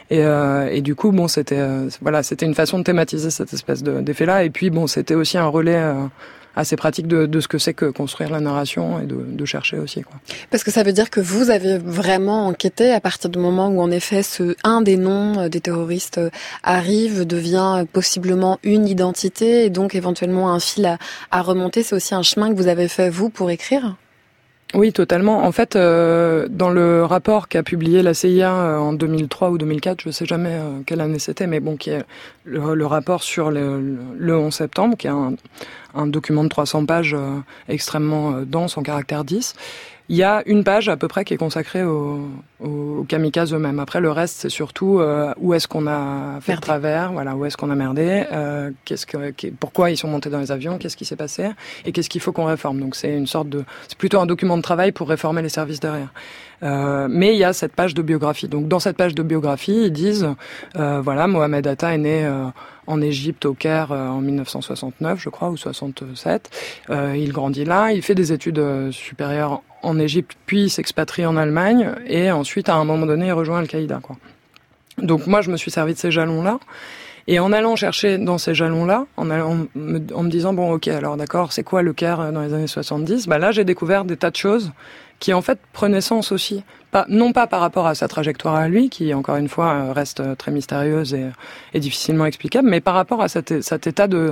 Et du coup, bon, c'était une façon de thématiser cette espèce d'effet-là. Et puis, bon, c'était aussi un relais assez pratique de ce que c'est que construire la narration et de chercher aussi, quoi. Parce que ça veut dire que vous avez vraiment enquêté à partir du moment où, en effet, un des noms des terroristes arrive, devient possiblement une identité et donc éventuellement un fil à remonter. C'est aussi un chemin que vous avez fait, vous, pour écrire ? Oui, totalement. En fait, dans le rapport qu'a publié la CIA en 2003 ou 2004, je sais jamais quelle année c'était, mais bon, qui est le rapport sur le 11 septembre, qui est un document de 300 pages extrêmement dense en caractère 10. Il y a une page à peu près qui est consacrée aux kamikazes eux-mêmes. Après, le reste, c'est surtout où est-ce qu'on a fait travers, voilà, où est-ce qu'on a merdé, pourquoi ils sont montés dans les avions, qu'est-ce qui s'est passé, et qu'est-ce qu'il faut qu'on réforme. Donc c'est c'est plutôt un document de travail pour réformer les services derrière. Mais il y a cette page de biographie. Donc dans cette page de biographie, ils disent, voilà, Mohamed Atta est né en Égypte, au Caire, en 1969, je crois, ou 67. Il grandit là, il fait des études supérieures en Égypte, puis il s'expatrie en Allemagne, et ensuite, à un moment donné, il rejoint Al-Qaïda, quoi. Donc moi, je me suis servi de ces jalons-là. Et en allant chercher dans ces jalons-là, en me disant, bon, ok, alors d'accord, c'est quoi le Caire dans les années 70 ? Bah là, j'ai découvert des tas de choses qui, en fait, prenaient sens aussi. Non pas par rapport à sa trajectoire à lui, qui, encore une fois, reste très mystérieuse et difficilement explicable, mais par rapport à cet état de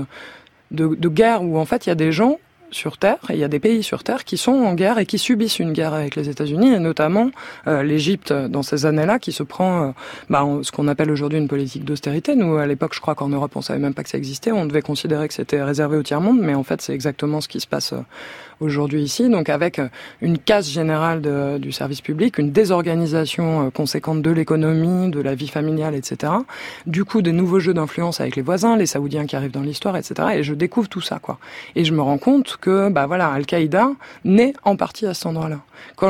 guerre où, en fait, il y a des gens sur Terre, et il y a des pays sur Terre qui sont en guerre et qui subissent une guerre avec les États-Unis, et notamment l'Égypte dans ces années-là, qui se prend ce qu'on appelle aujourd'hui une politique d'austérité. Nous, à l'époque, je crois qu'en Europe, on savait même pas que ça existait. On devait considérer que c'était réservé au tiers-monde, mais en fait, c'est exactement ce qui se passe aujourd'hui ici. Donc, avec une casse générale du service public, une désorganisation conséquente de l'économie, de la vie familiale, etc. Du coup, des nouveaux jeux d'influence avec les voisins, les Saoudiens qui arrivent dans l'histoire, etc. Et je découvre tout ça, quoi. Et je me rends compte que, Al-Qaïda naît en partie à cet endroit-là. Quand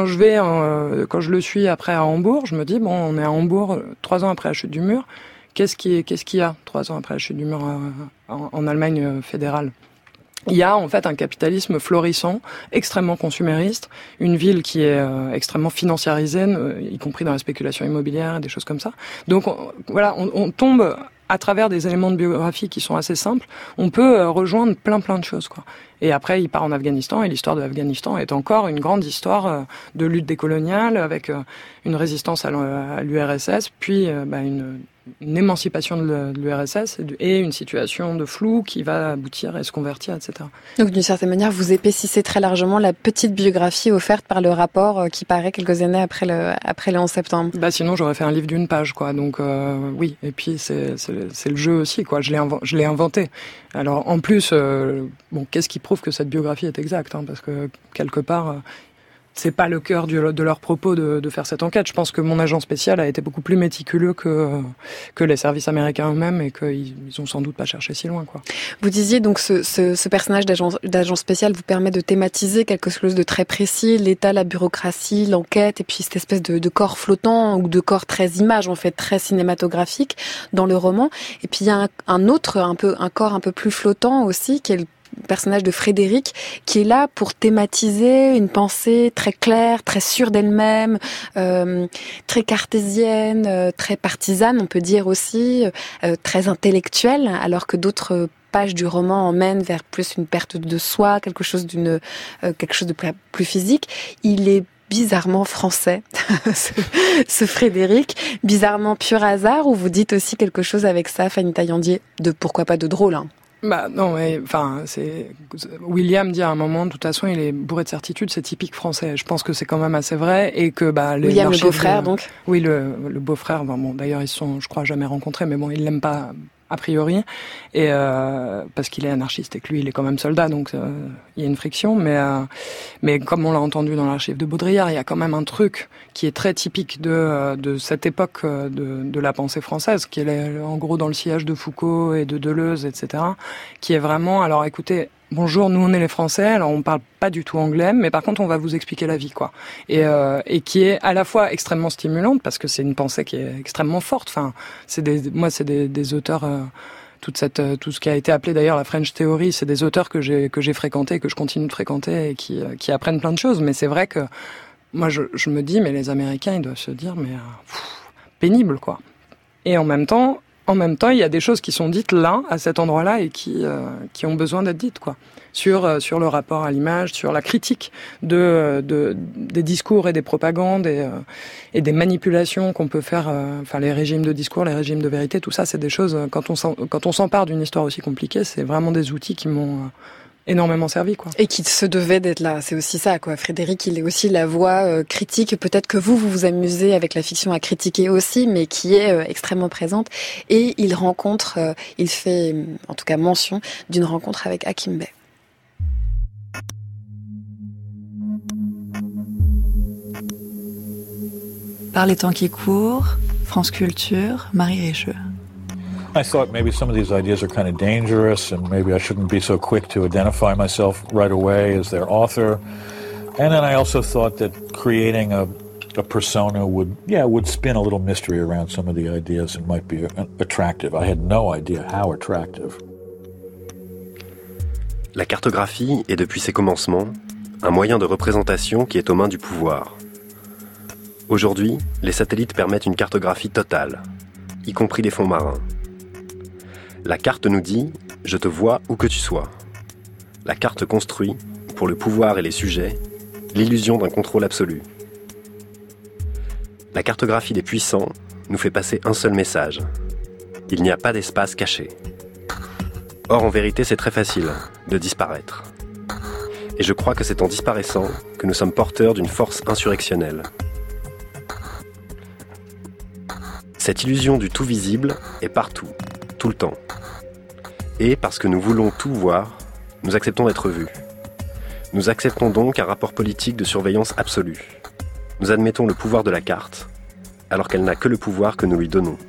je le suis après à Hambourg, je me dis, bon, on est à Hambourg 3 ans après la chute du mur. Qu'est-ce qu'il y a 3 ans après la chute du mur en Allemagne fédérale? Il y a en fait un capitalisme florissant, extrêmement consumériste, une ville qui est extrêmement financiarisée, y compris dans la spéculation immobilière et des choses comme ça. Donc on tombe à travers des éléments de biographie qui sont assez simples, on peut rejoindre plein de choses, quoi. Et après, il part en Afghanistan, et l'histoire de l'Afghanistan est encore une grande histoire de lutte décoloniale, avec une résistance à l'URSS, puis une émancipation de l'URSS et une situation de flou qui va aboutir et se convertir, etc. Donc d'une certaine manière, vous épaississez très largement la petite biographie offerte par le rapport qui paraît quelques années après le 11 septembre. Sinon, j'aurais fait un livre d'une page, quoi. Donc oui, et puis c'est le jeu aussi, quoi. Je l'ai inventé. Alors en plus, qu'est-ce qui prouve que cette biographie est exacte, hein, parce que quelque part... c'est pas le cœur de leur propos de faire cette enquête. Je pense que mon agent spécial a été beaucoup plus méticuleux que les services américains eux-mêmes, et qu'ils ont sans doute pas cherché si loin, quoi. Vous disiez donc ce personnage d'agent spécial vous permet de thématiser quelque chose de très précis, l'État, la bureaucratie, l'enquête, et puis cette espèce de corps flottant, ou de corps très image, en fait, très cinématographique dans le roman. Et puis il y a un corps un peu plus flottant aussi, qui est le personnage de Frédéric, qui est là pour thématiser une pensée très claire, très sûre d'elle-même, très cartésienne, très partisane, on peut dire aussi, très intellectuelle, alors que d'autres pages du roman emmènent vers plus une perte de soi, quelque chose de plus physique. Il est bizarrement français, ce Frédéric, bizarrement pur hasard, ou vous dites aussi quelque chose avec ça, Fanny Taillandier, de pourquoi pas de drôle, hein. Non, mais William dit à un moment, de toute façon, il est bourré de certitude, c'est typique français. Je pense que c'est quand même assez vrai, et que William, le beau-frère, donc. Oui, le beau-frère. D'ailleurs, ils se sont, je crois, jamais rencontrés, mais bon, il l'aime pas a priori, et parce qu'il est anarchiste et que lui, il est quand même soldat, donc il y a une friction. Mais comme on l'a entendu dans l'archive de Baudrillard, il y a quand même un truc qui est très typique de cette époque de la pensée française, qui est en gros dans le sillage de Foucault et de Deleuze, etc., qui est vraiment, alors écoutez, bonjour, nous on est les Français, alors on parle pas du tout anglais, mais par contre on va vous expliquer la vie, quoi. Et qui est à la fois extrêmement stimulante parce que c'est une pensée qui est extrêmement forte. Enfin, c'est des auteurs. Tout ce qui a été appelé d'ailleurs la French Theory, c'est des auteurs que j'ai fréquentés, que je continue de fréquenter et qui apprennent plein de choses. Mais c'est vrai que moi je me dis, mais les Américains ils doivent se dire, mais pénible, quoi. Et en même temps, il y a des choses qui sont dites là, à cet endroit-là, et qui ont besoin d'être dites, quoi. Sur le rapport à l'image, sur la critique des discours et des propagandes et des manipulations qu'on peut faire, les régimes de discours, les régimes de vérité, tout ça, c'est des choses, quand on s'empare d'une histoire aussi compliquée, c'est vraiment des outils qui m'ont énormément servi, quoi. Et qui se devait d'être là, c'est aussi ça, quoi. Frédéric, il est aussi la voix critique, peut-être que vous amusez avec la fiction à critiquer aussi, mais qui est extrêmement présente. Et il fait en tout cas mention d'une rencontre avec Akimbe. Par les temps qui courent, France Culture, Marie Richeux. I thought maybe some of these ideas are kind of dangerous and maybe I shouldn't be so quick to identify myself right away as their author. And then I also thought that creating a persona would spin a little mystery around some of the ideas and might be attractive. I had no idea how attractive. La cartographie est depuis ses commencements un moyen de représentation qui est aux mains du pouvoir. Aujourd'hui, les satellites permettent une cartographie totale, y compris les fonds marins. La carte nous dit « Je te vois où que tu sois ». La carte construit, pour le pouvoir et les sujets, l'illusion d'un contrôle absolu. La cartographie des puissants nous fait passer un seul message. Il n'y a pas d'espace caché. Or, en vérité, c'est très facile de disparaître. Et je crois que c'est en disparaissant que nous sommes porteurs d'une force insurrectionnelle. Cette illusion du tout visible est partout, tout le temps. Et parce que nous voulons tout voir, nous acceptons d'être vus. Nous acceptons donc un rapport politique de surveillance absolue. Nous admettons le pouvoir de la carte, alors qu'elle n'a que le pouvoir que nous lui donnons.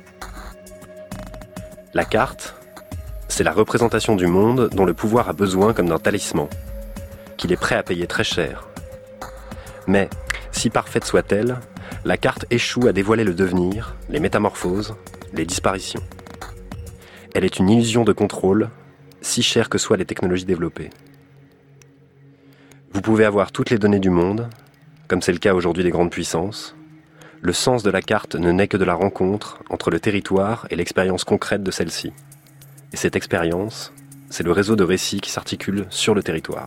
La carte, c'est la représentation du monde dont le pouvoir a besoin comme d'un talisman, qu'il est prêt à payer très cher. Mais, si parfaite soit-elle, la carte échoue à dévoiler le devenir, les métamorphoses, les disparitions. Elle est une illusion de contrôle, si chère que soient les technologies développées. Vous pouvez avoir toutes les données du monde, comme c'est le cas aujourd'hui des grandes puissances. Le sens de la carte ne naît que de la rencontre entre le territoire et l'expérience concrète de celle-ci. Et cette expérience, c'est le réseau de récits qui s'articule sur le territoire.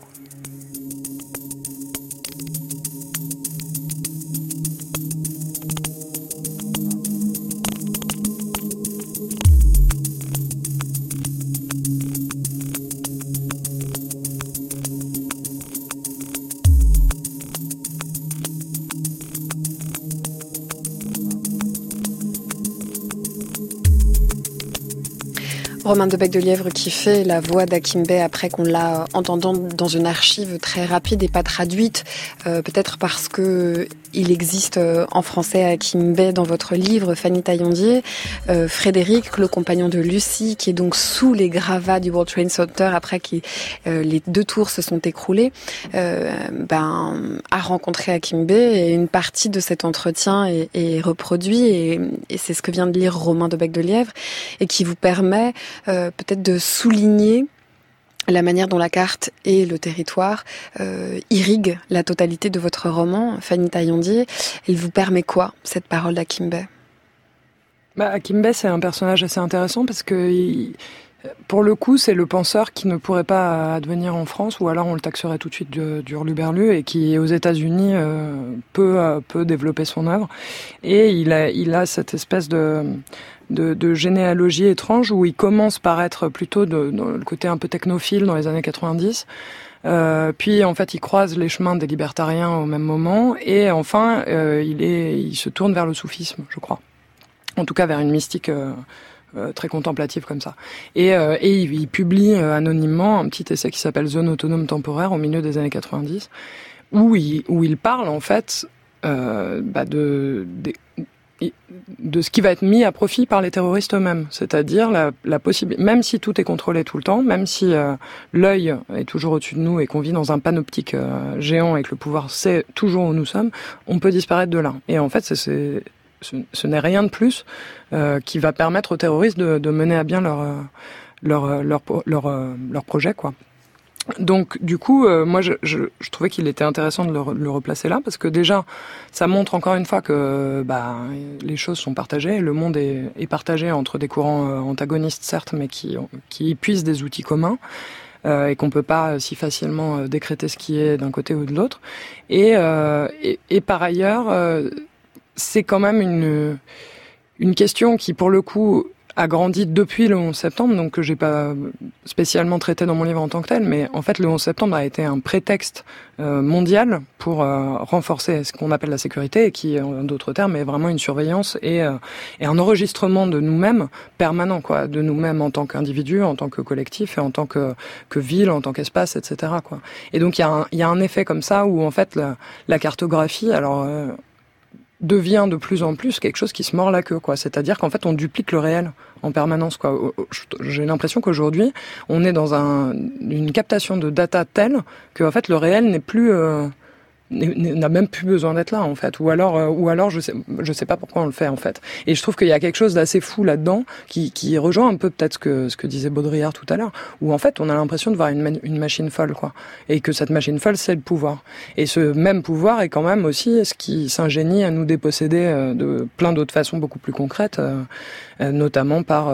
Romain de Becq-de-Lièvre qui fait la voix d'Akimbe après qu'on l'a entendant dans une archive très rapide et pas traduite, peut-être parce que il existe en français Akimbe dans votre livre, Fanny Taillandier. Frédéric, le compagnon de Lucie, qui est donc sous les gravats du World Trade Center après que les 2 tours se sont écroulées, a rencontré Akimbe et une partie de cet entretien est reproduit et c'est ce que vient de lire Romain de Becq-de-Lièvre et qui vous permet peut-être de souligner la manière dont la carte et le territoire irriguent la totalité de votre roman, Fanny Taillandier. Il vous permet quoi, cette parole d'Akimbe ? Akimbe, c'est un personnage assez intéressant parce que, pour le coup, c'est le penseur qui ne pourrait pas advenir en France, ou alors on le taxerait tout de suite d'hurluberlu, et qui, aux États-Unis, peut développer son œuvre. Et il a cette espèce de généalogie étrange où il commence par être plutôt dans le côté un peu technophile dans les années 90. Puis en fait il croise les chemins des libertariens au même moment et enfin il se tourne vers le soufisme, je crois. En tout cas vers une mystique très contemplative comme ça. Et il publie anonymement un petit essai qui s'appelle Zone autonome temporaire au milieu des années 90 où il parle en fait de ce qui va être mis à profit par les terroristes eux-mêmes, c'est-à-dire la possibilité, même si tout est contrôlé tout le temps, même si l'œil est toujours au-dessus de nous et qu'on vit dans un panoptique géant et que le pouvoir sait toujours où nous sommes, on peut disparaître de là. Et en fait, ce n'est rien de plus qui va permettre aux terroristes de mener à bien leur projet, quoi. Donc du coup, moi je trouvais qu'il était intéressant de le replacer là, parce que déjà ça montre encore une fois que les choses sont partagées, le monde est partagé entre des courants antagonistes certes, mais qui puisent des outils communs. Et qu'on peut pas si facilement décréter ce qui est d'un côté ou de l'autre. Et par ailleurs, c'est quand même une question qui, pour le coup, a grandi depuis le 11 septembre, donc que j'ai pas spécialement traité dans mon livre en tant que tel, mais en fait le 11 septembre a été un prétexte mondial pour renforcer ce qu'on appelle la sécurité, et qui, en d'autres termes, est vraiment une surveillance et un enregistrement de nous-mêmes permanent, quoi, de nous-mêmes en tant qu'individus, en tant que collectif et en tant que ville, en tant qu'espace, etc., quoi. Et donc il y a un effet comme ça où en fait la cartographie, alors devient de plus en plus quelque chose qui se mord la queue, quoi. C'est-à-dire qu'en fait, on duplique le réel en permanence, quoi. J'ai l'impression qu'aujourd'hui, on est dans une captation de data telle que, en fait, le réel n'est plus n'a même plus besoin d'être là, en fait. Ou alors je sais pas pourquoi on le fait, en fait. Et je trouve qu'il y a quelque chose d'assez fou là-dedans qui rejoint un peu peut-être ce que disait Baudrillard tout à l'heure, où en fait on a l'impression de voir une machine folle, quoi. Et que cette machine folle, c'est le pouvoir. Et ce même pouvoir est quand même aussi ce qui s'ingénie à nous déposséder de plein d'autres façons beaucoup plus concrètes, notamment par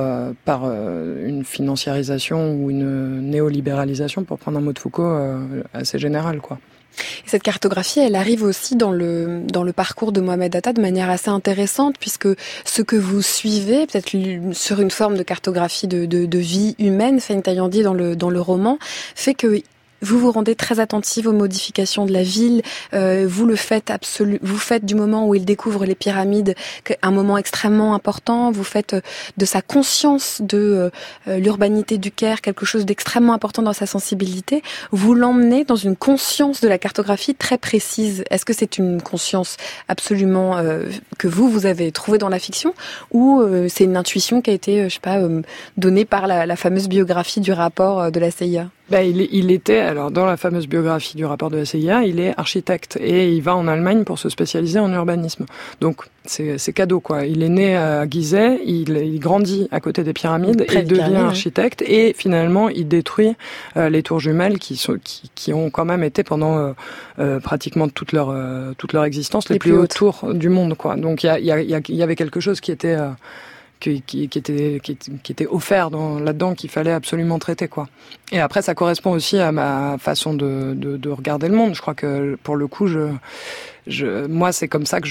une financiarisation ou une néolibéralisation, pour prendre un mot de Foucault, assez général, quoi. Et cette cartographie, elle arrive aussi dans le parcours de Mohamed Atta de manière assez intéressante, puisque ce que vous suivez, peut-être sur une forme de cartographie de vie humaine, Fanny Taillandi dans le roman, fait que vous vous rendez très attentive aux modifications de la ville. Vous faites du moment où il découvre les pyramides un moment extrêmement important. Vous faites de sa conscience de l'urbanité du Caire quelque chose d'extrêmement important dans sa sensibilité. Vous l'emmenez dans une conscience de la cartographie très précise. Est-ce que c'est une conscience absolument que vous avez trouvée dans la fiction, ou c'est une intuition qui a été, donnée par la fameuse biographie du rapport de la CIA? Il était, alors dans la fameuse biographie du rapport de la CIA, il est architecte et il va en Allemagne pour se spécialiser en urbanisme. Donc c'est cadeau, quoi. Il est né à Gizeh, il grandit à côté des pyramides, et il devient architecte, et finalement il détruit les tours jumelles qui ont quand même été pendant pratiquement toute leur existence les plus hautes tours du monde, quoi. Donc il y avait quelque chose qui était qui était offert là-dedans, qu'il fallait absolument traiter, quoi. Et après, ça correspond aussi à ma façon de regarder le monde. Je crois que pour le coup, moi, c'est comme ça que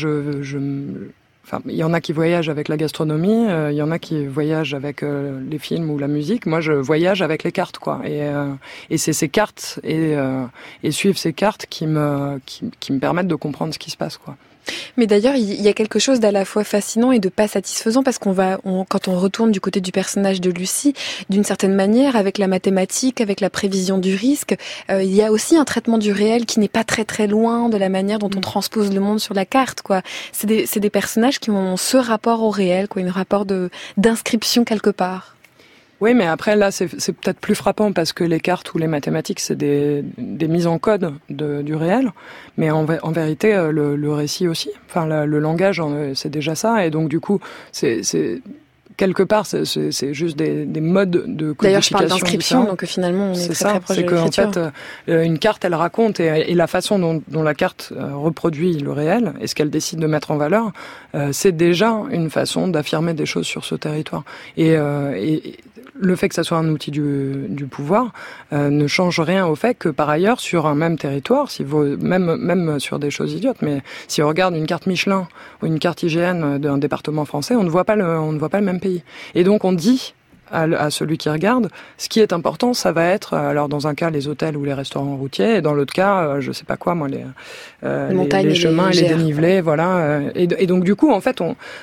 enfin, il y en a qui voyagent avec la gastronomie, il y en a qui voyagent avec les films ou la musique. Moi, je voyage avec les cartes, quoi. Et c'est ces cartes et suivre ces cartes qui me permettent de comprendre ce qui se passe, quoi. Mais d'ailleurs, il y a quelque chose d'à la fois fascinant et de pas satisfaisant, parce quand on retourne du côté du personnage de Lucie, d'une certaine manière, avec la mathématique, avec la prévision du risque, il y a aussi un traitement du réel qui n'est pas très très loin de la manière dont on transpose le monde sur la carte, quoi. C'est des personnages qui ont ce rapport au réel, quoi, un rapport d'inscription quelque part. Oui, mais après, là, c'est peut-être plus frappant parce que les cartes ou les mathématiques, c'est des mises en code du réel. Mais en vérité, le récit aussi. Enfin, le langage, c'est déjà ça. Et donc, du coup, c'est quelque part, c'est juste des modes de codification. D'ailleurs, je parle d'inscription, donc finalement, on est très proche de l'écriture. C'est qu'en fait, une carte, elle raconte, et la façon dont la carte reproduit le réel, et ce qu'elle décide de mettre en valeur, c'est déjà une façon d'affirmer des choses sur ce territoire. Et le fait que ça soit un outil du pouvoir ne change rien au fait que, par ailleurs, sur un même territoire, même sur des choses idiotes, mais si on regarde une carte Michelin ou une carte IGN d'un département français, on ne voit pas le même pays. Et donc on dit à celui qui regarde, ce qui est important, ça va être, alors dans un cas les hôtels ou les restaurants routiers, et dans l'autre cas, je sais pas quoi, moi, les chemins et les dénivelés, voilà. Et donc du coup, en fait,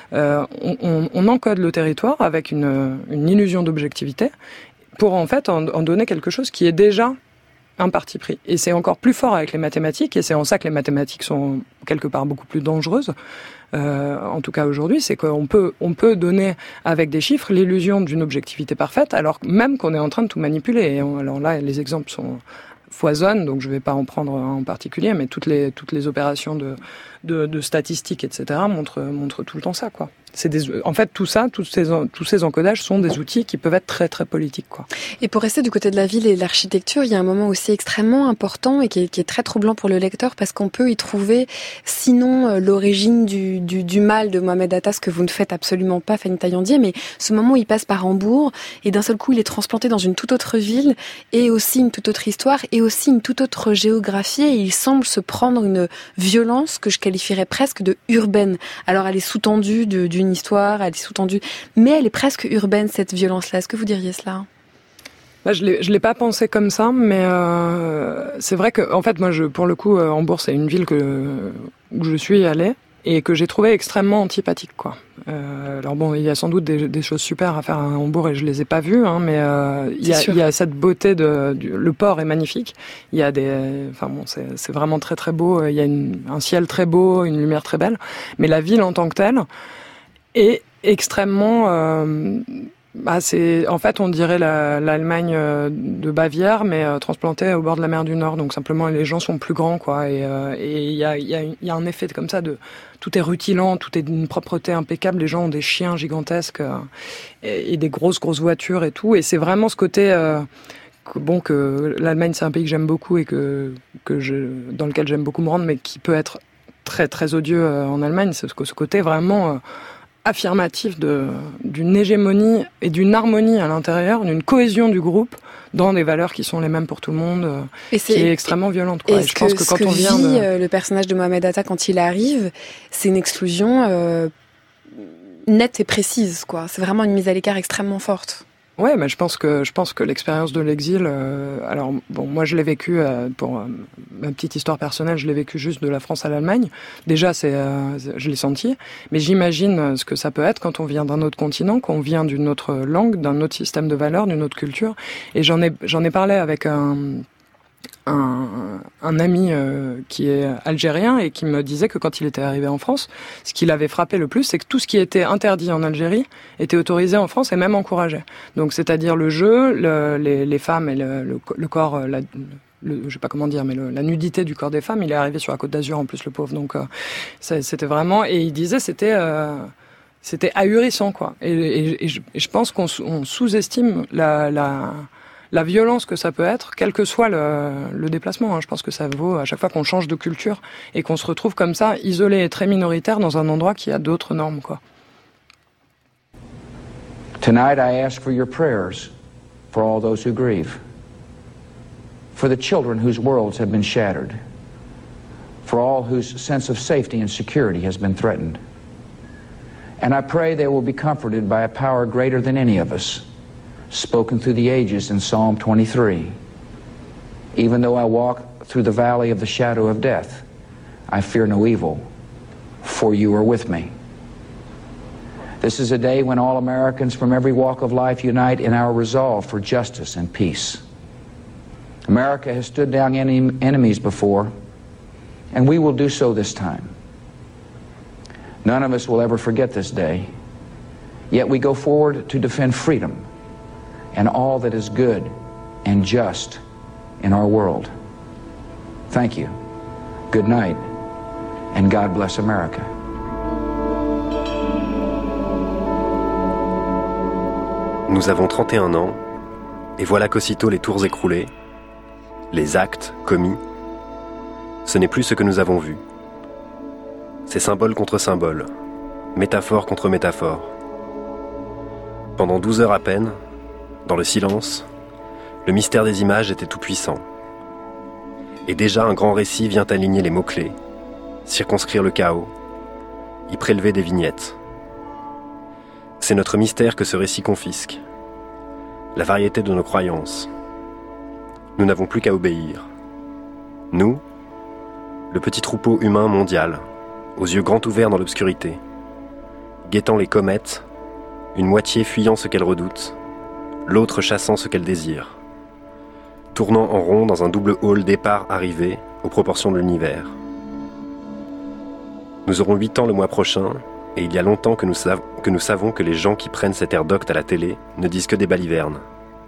on encode le territoire avec une illusion d'objectivité pour en fait en donner quelque chose qui est déjà un parti pris. Et c'est encore plus fort avec les mathématiques, et c'est en ça que les mathématiques sont quelque part beaucoup plus dangereuses. En tout cas aujourd'hui, c'est qu'on peut donner avec des chiffres l'illusion d'une objectivité parfaite, alors même qu'on est en train de tout manipuler. Et alors là, les exemples foisonnent, donc je ne vais pas en prendre en particulier, mais toutes les opérations de statistiques, etc., montrent tout le temps ça, quoi. En fait, tout ça, tous ces encodages sont des outils qui peuvent être très très politiques, quoi. Et pour rester du côté de la ville et de l'architecture, il y a un moment aussi extrêmement important et qui est très troublant pour le lecteur, parce qu'on peut y trouver, sinon l'origine du mal de Mohamed Atta, ce que vous ne faites absolument pas, Fanny Taillandier, mais ce moment où il passe par Hambourg et d'un seul coup il est transplanté dans une toute autre ville et aussi une toute autre histoire et aussi une toute autre géographie, et il semble se prendre une violence que je qualifierais presque de urbaine. Alors elle est sous-tendue d'une histoire, elle est sous-tendue, mais elle est presque urbaine, cette violence-là. Est-ce que vous diriez cela ? Bah, je l'ai pas pensé comme ça, mais c'est vrai que, en fait, moi, pour le coup, Hambourg, c'est une ville où je suis allée et que j'ai trouvé extrêmement antipathique, quoi. Alors bon, il y a sans doute des choses super à faire à Hambourg et je les ai pas vues, hein, mais il y a cette beauté le port est magnifique. Il y a c'est vraiment très très beau. Il y a un ciel très beau, une lumière très belle, mais la ville en tant que telle est extrêmement en fait, on dirait l'Allemagne de Bavière, mais transplantée au bord de la mer du Nord. Donc simplement, les gens sont plus grands, quoi. Et il y a un effet comme ça tout est rutilant, tout est d'une propreté impeccable. Les gens ont des chiens gigantesques et des grosses voitures et tout. Et c'est vraiment ce côté que l'Allemagne, c'est un pays que j'aime beaucoup et dans lequel j'aime beaucoup me rendre, mais qui peut être très très odieux en Allemagne. C'est ce côté vraiment affirmatif d'une hégémonie et d'une harmonie à l'intérieur, d'une cohésion du groupe dans des valeurs qui sont les mêmes pour tout le monde, qui est extrêmement violente, quoi. Et je pense que quand on vient le personnage de Mohamed Atta quand il arrive, c'est une exclusion nette et précise, quoi. C'est vraiment une mise à l'écart extrêmement forte. Ouais, mais je pense que l'expérience de l'exil, alors bon, moi je l'ai vécu pour ma petite histoire personnelle, je l'ai vécu juste de la France à l'Allemagne. Déjà, je l'ai senti, mais j'imagine ce que ça peut être quand on vient d'un autre continent, qu'on vient d'une autre langue, d'un autre système de valeurs, d'une autre culture. Et j'en ai parlé avec un ami qui est algérien et qui me disait que quand il était arrivé en France, ce qui l'avait frappé le plus, c'est que tout ce qui était interdit en Algérie était autorisé en France et même encouragé. Donc, c'est-à-dire le jeu, les femmes et le corps, je sais pas comment dire, mais la nudité du corps des femmes. Il est arrivé sur la Côte d'Azur en plus, le pauvre. Donc, c'était vraiment, et il disait c'était ahurissant, quoi. Et je pense qu'on sous-estime la violence que ça peut être, quel que soit le déplacement. Je pense que ça vaut à chaque fois qu'on change de culture et qu'on se retrouve comme ça, isolé et très minoritaire dans un endroit qui a d'autres normes, quoi. Tonight I ask for your prayers for all those who grieve, for the children whose worlds have been shattered, for all whose sense of safety and security has been threatened. And I pray they will be comforted by a power greater than any of us, spoken through the ages in Psalm 23. Even though I walk through the valley of the shadow of death, I fear no evil, for you are with me. This is a day when all Americans from every walk of life unite in our resolve for justice and peace. America has stood down enemies before, and we will do so this time. None of us will ever forget this day, yet we go forward to defend freedom and all that is good and just in our world. Thank you. Good night, and God bless America. Nous avons 31 ans, et voilà qu'aussitôt les tours écroulées, les actes commis, ce n'est plus ce que nous avons vu. C'est symbole contre symbole, métaphore contre métaphore. Pendant 12 heures à peine, dans le silence, le mystère des images était tout puissant. Et déjà un grand récit vient aligner les mots-clés, circonscrire le chaos, y prélever des vignettes. C'est notre mystère que ce récit confisque, la variété de nos croyances. Nous n'avons plus qu'à obéir. Nous, le petit troupeau humain mondial, aux yeux grands ouverts dans l'obscurité, guettant les comètes, une moitié fuyant ce qu'elle redoute, l'autre chassant ce qu'elle désire. tournant en rond dans un double hall départ-arrivée aux proportions de l'univers. Nous aurons 8 ans le mois prochain, et il y a longtemps que nous savons que les gens qui prennent cet air docte à la télé ne disent que des balivernes.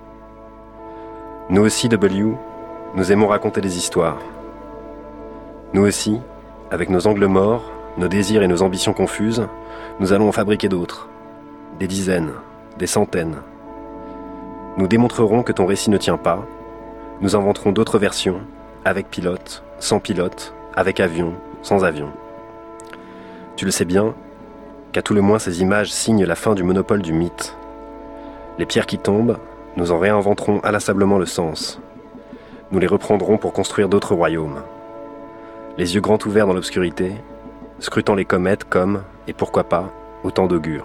Nous aussi, W, nous aimons raconter des histoires. Nous aussi, avec nos angles morts, nos désirs et nos ambitions confuses, nous allons en fabriquer d'autres. Des dizaines, des centaines. Nous démontrerons que ton récit ne tient pas. Nous inventerons d'autres versions, avec pilote, sans pilote, avec avion, sans avion. Tu le sais bien, qu'à tout le moins ces images signent la fin du monopole du mythe. Les pierres qui tombent, nous en réinventerons inlassablement le sens. Nous les reprendrons pour construire d'autres royaumes. Les yeux grands ouverts dans l'obscurité, scrutant les comètes comme, et pourquoi pas, autant d'augures.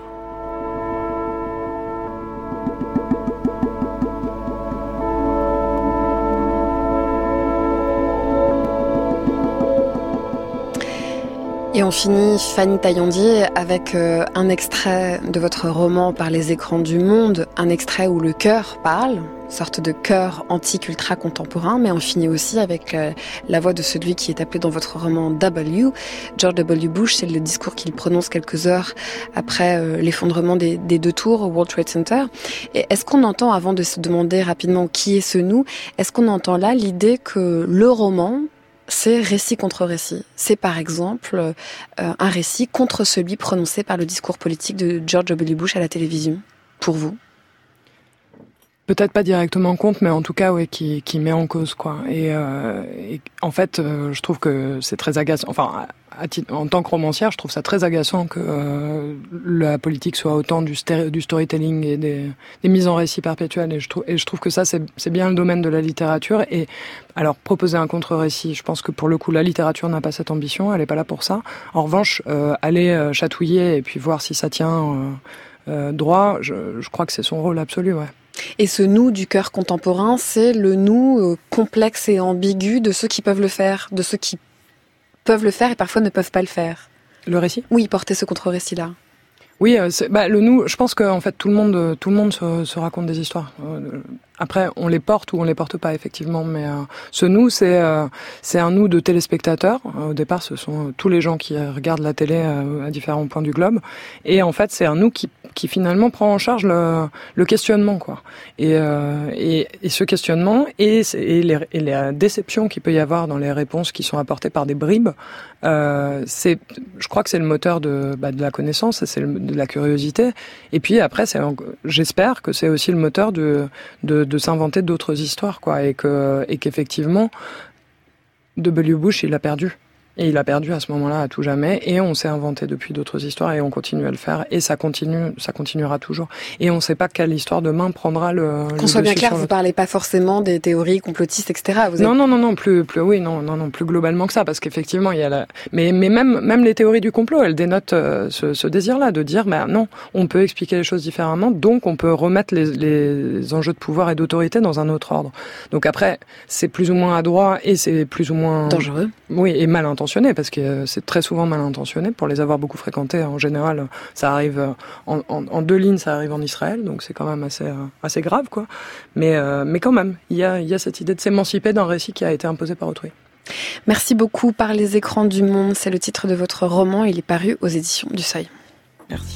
Et on finit, Fanny Taillandier, avec un extrait de votre roman Par les écrans du monde, un extrait où le cœur parle, sorte de chœur antique ultra contemporain, mais on finit aussi avec la voix de celui qui est appelé dans votre roman W. George W. Bush, c'est le discours qu'il prononce quelques heures après l'effondrement des 2 tours au World Trade Center. Et est-ce qu'on entend, avant de se demander rapidement qui est ce nous, est-ce qu'on entend là l'idée que le roman, c'est récit contre récit. C'est par exemple un récit contre celui prononcé par le discours politique de George W. Bush à la télévision, pour vous? Peut-être pas directement contre, mais en tout cas, oui, qui met en cause, quoi. Et en fait, je trouve que c'est très agaçant. Enfin, en tant que romancière, je trouve ça très agaçant que la politique soit autant du storytelling et des mises en récit perpétuelles. Et je trouve que ça, c'est bien le domaine de la littérature. Et alors, proposer un contre-récit, je pense que pour le coup, la littérature n'a pas cette ambition, elle n'est pas là pour ça. En revanche, aller chatouiller et puis voir si ça tient droit, je crois que c'est son rôle absolu, ouais. Et ce nous du cœur contemporain, c'est le nous complexe et ambigu de ceux qui peuvent le faire, de ceux qui peuvent le faire et parfois ne peuvent pas le faire. Le récit ? Oui, porter ce contre-récit-là. Oui, le nous, je pense qu'en fait tout le monde se raconte des histoires. Après, on les porte ou on les porte pas, effectivement, mais ce nous, c'est un nous de téléspectateurs. Au départ, ce sont tous les gens qui regardent la télé à différents points du globe, et en fait, c'est un nous qui finalement prend en charge le questionnement, quoi. Et ce questionnement et la déception qu'il peut y avoir dans les réponses qui sont apportées par des bribes, je crois que c'est le moteur de la connaissance, c'est de la curiosité. Et puis après, j'espère que c'est aussi le moteur de s'inventer d'autres histoires, quoi, et qu'effectivement W. Bush, il a perdu. Et il a perdu à ce moment-là à tout jamais, et on s'est inventé depuis d'autres histoires, et on continue à le faire, et ça continuera toujours. Et on ne sait pas quelle histoire demain prendra le Qu'on soit bien clair, vous parlez pas forcément des théories complotistes, etc. Non, plus globalement que ça, parce qu'effectivement, il y a mais même les théories du complot, elles dénotent ce désir-là, de dire, non, on peut expliquer les choses différemment, donc on peut remettre les enjeux de pouvoir et d'autorité dans un autre ordre. Donc après, c'est plus ou moins adroit, et c'est plus ou moins dangereux. Oui, et mal intentionné, parce que c'est très souvent mal intentionné. Pour les avoir beaucoup fréquentés, en général, ça arrive en 2 lignes, ça arrive en Israël, donc c'est quand même assez grave, quoi. Mais quand même, il y a cette idée de s'émanciper d'un récit qui a été imposé par autrui. Merci beaucoup. Par les écrans du monde, c'est le titre de votre roman. Il est paru aux éditions du Seuil. Merci.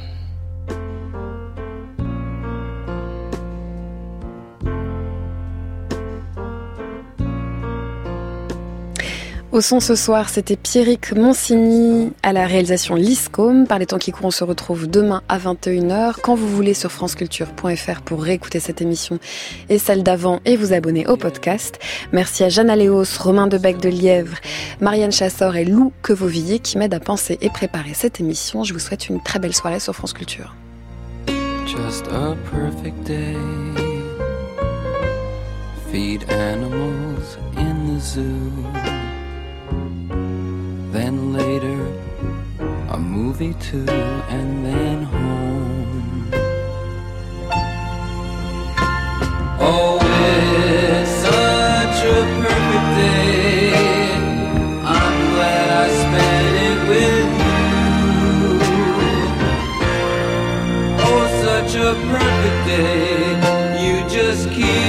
Au son ce soir, c'était Pierrick Monsigny, à la réalisation Lise Côme. Par les temps qui courent, on se retrouve demain à 21h, quand vous voulez, sur franceculture.fr pour réécouter cette émission et celle d'avant et vous abonner au podcast. Merci à Jeanne Aléos, Romain Debec de Lièvre, Marianne Chassor et Lou Quevauviller qui m'aident à penser et préparer cette émission. Je vous souhaite une très belle soirée sur France Culture. Just a perfect day. Feed animals in the zoo. Then later, a movie too, and then home. Oh, it's such a perfect day. I'm glad I spent it with you. Oh, such a perfect day. You just keep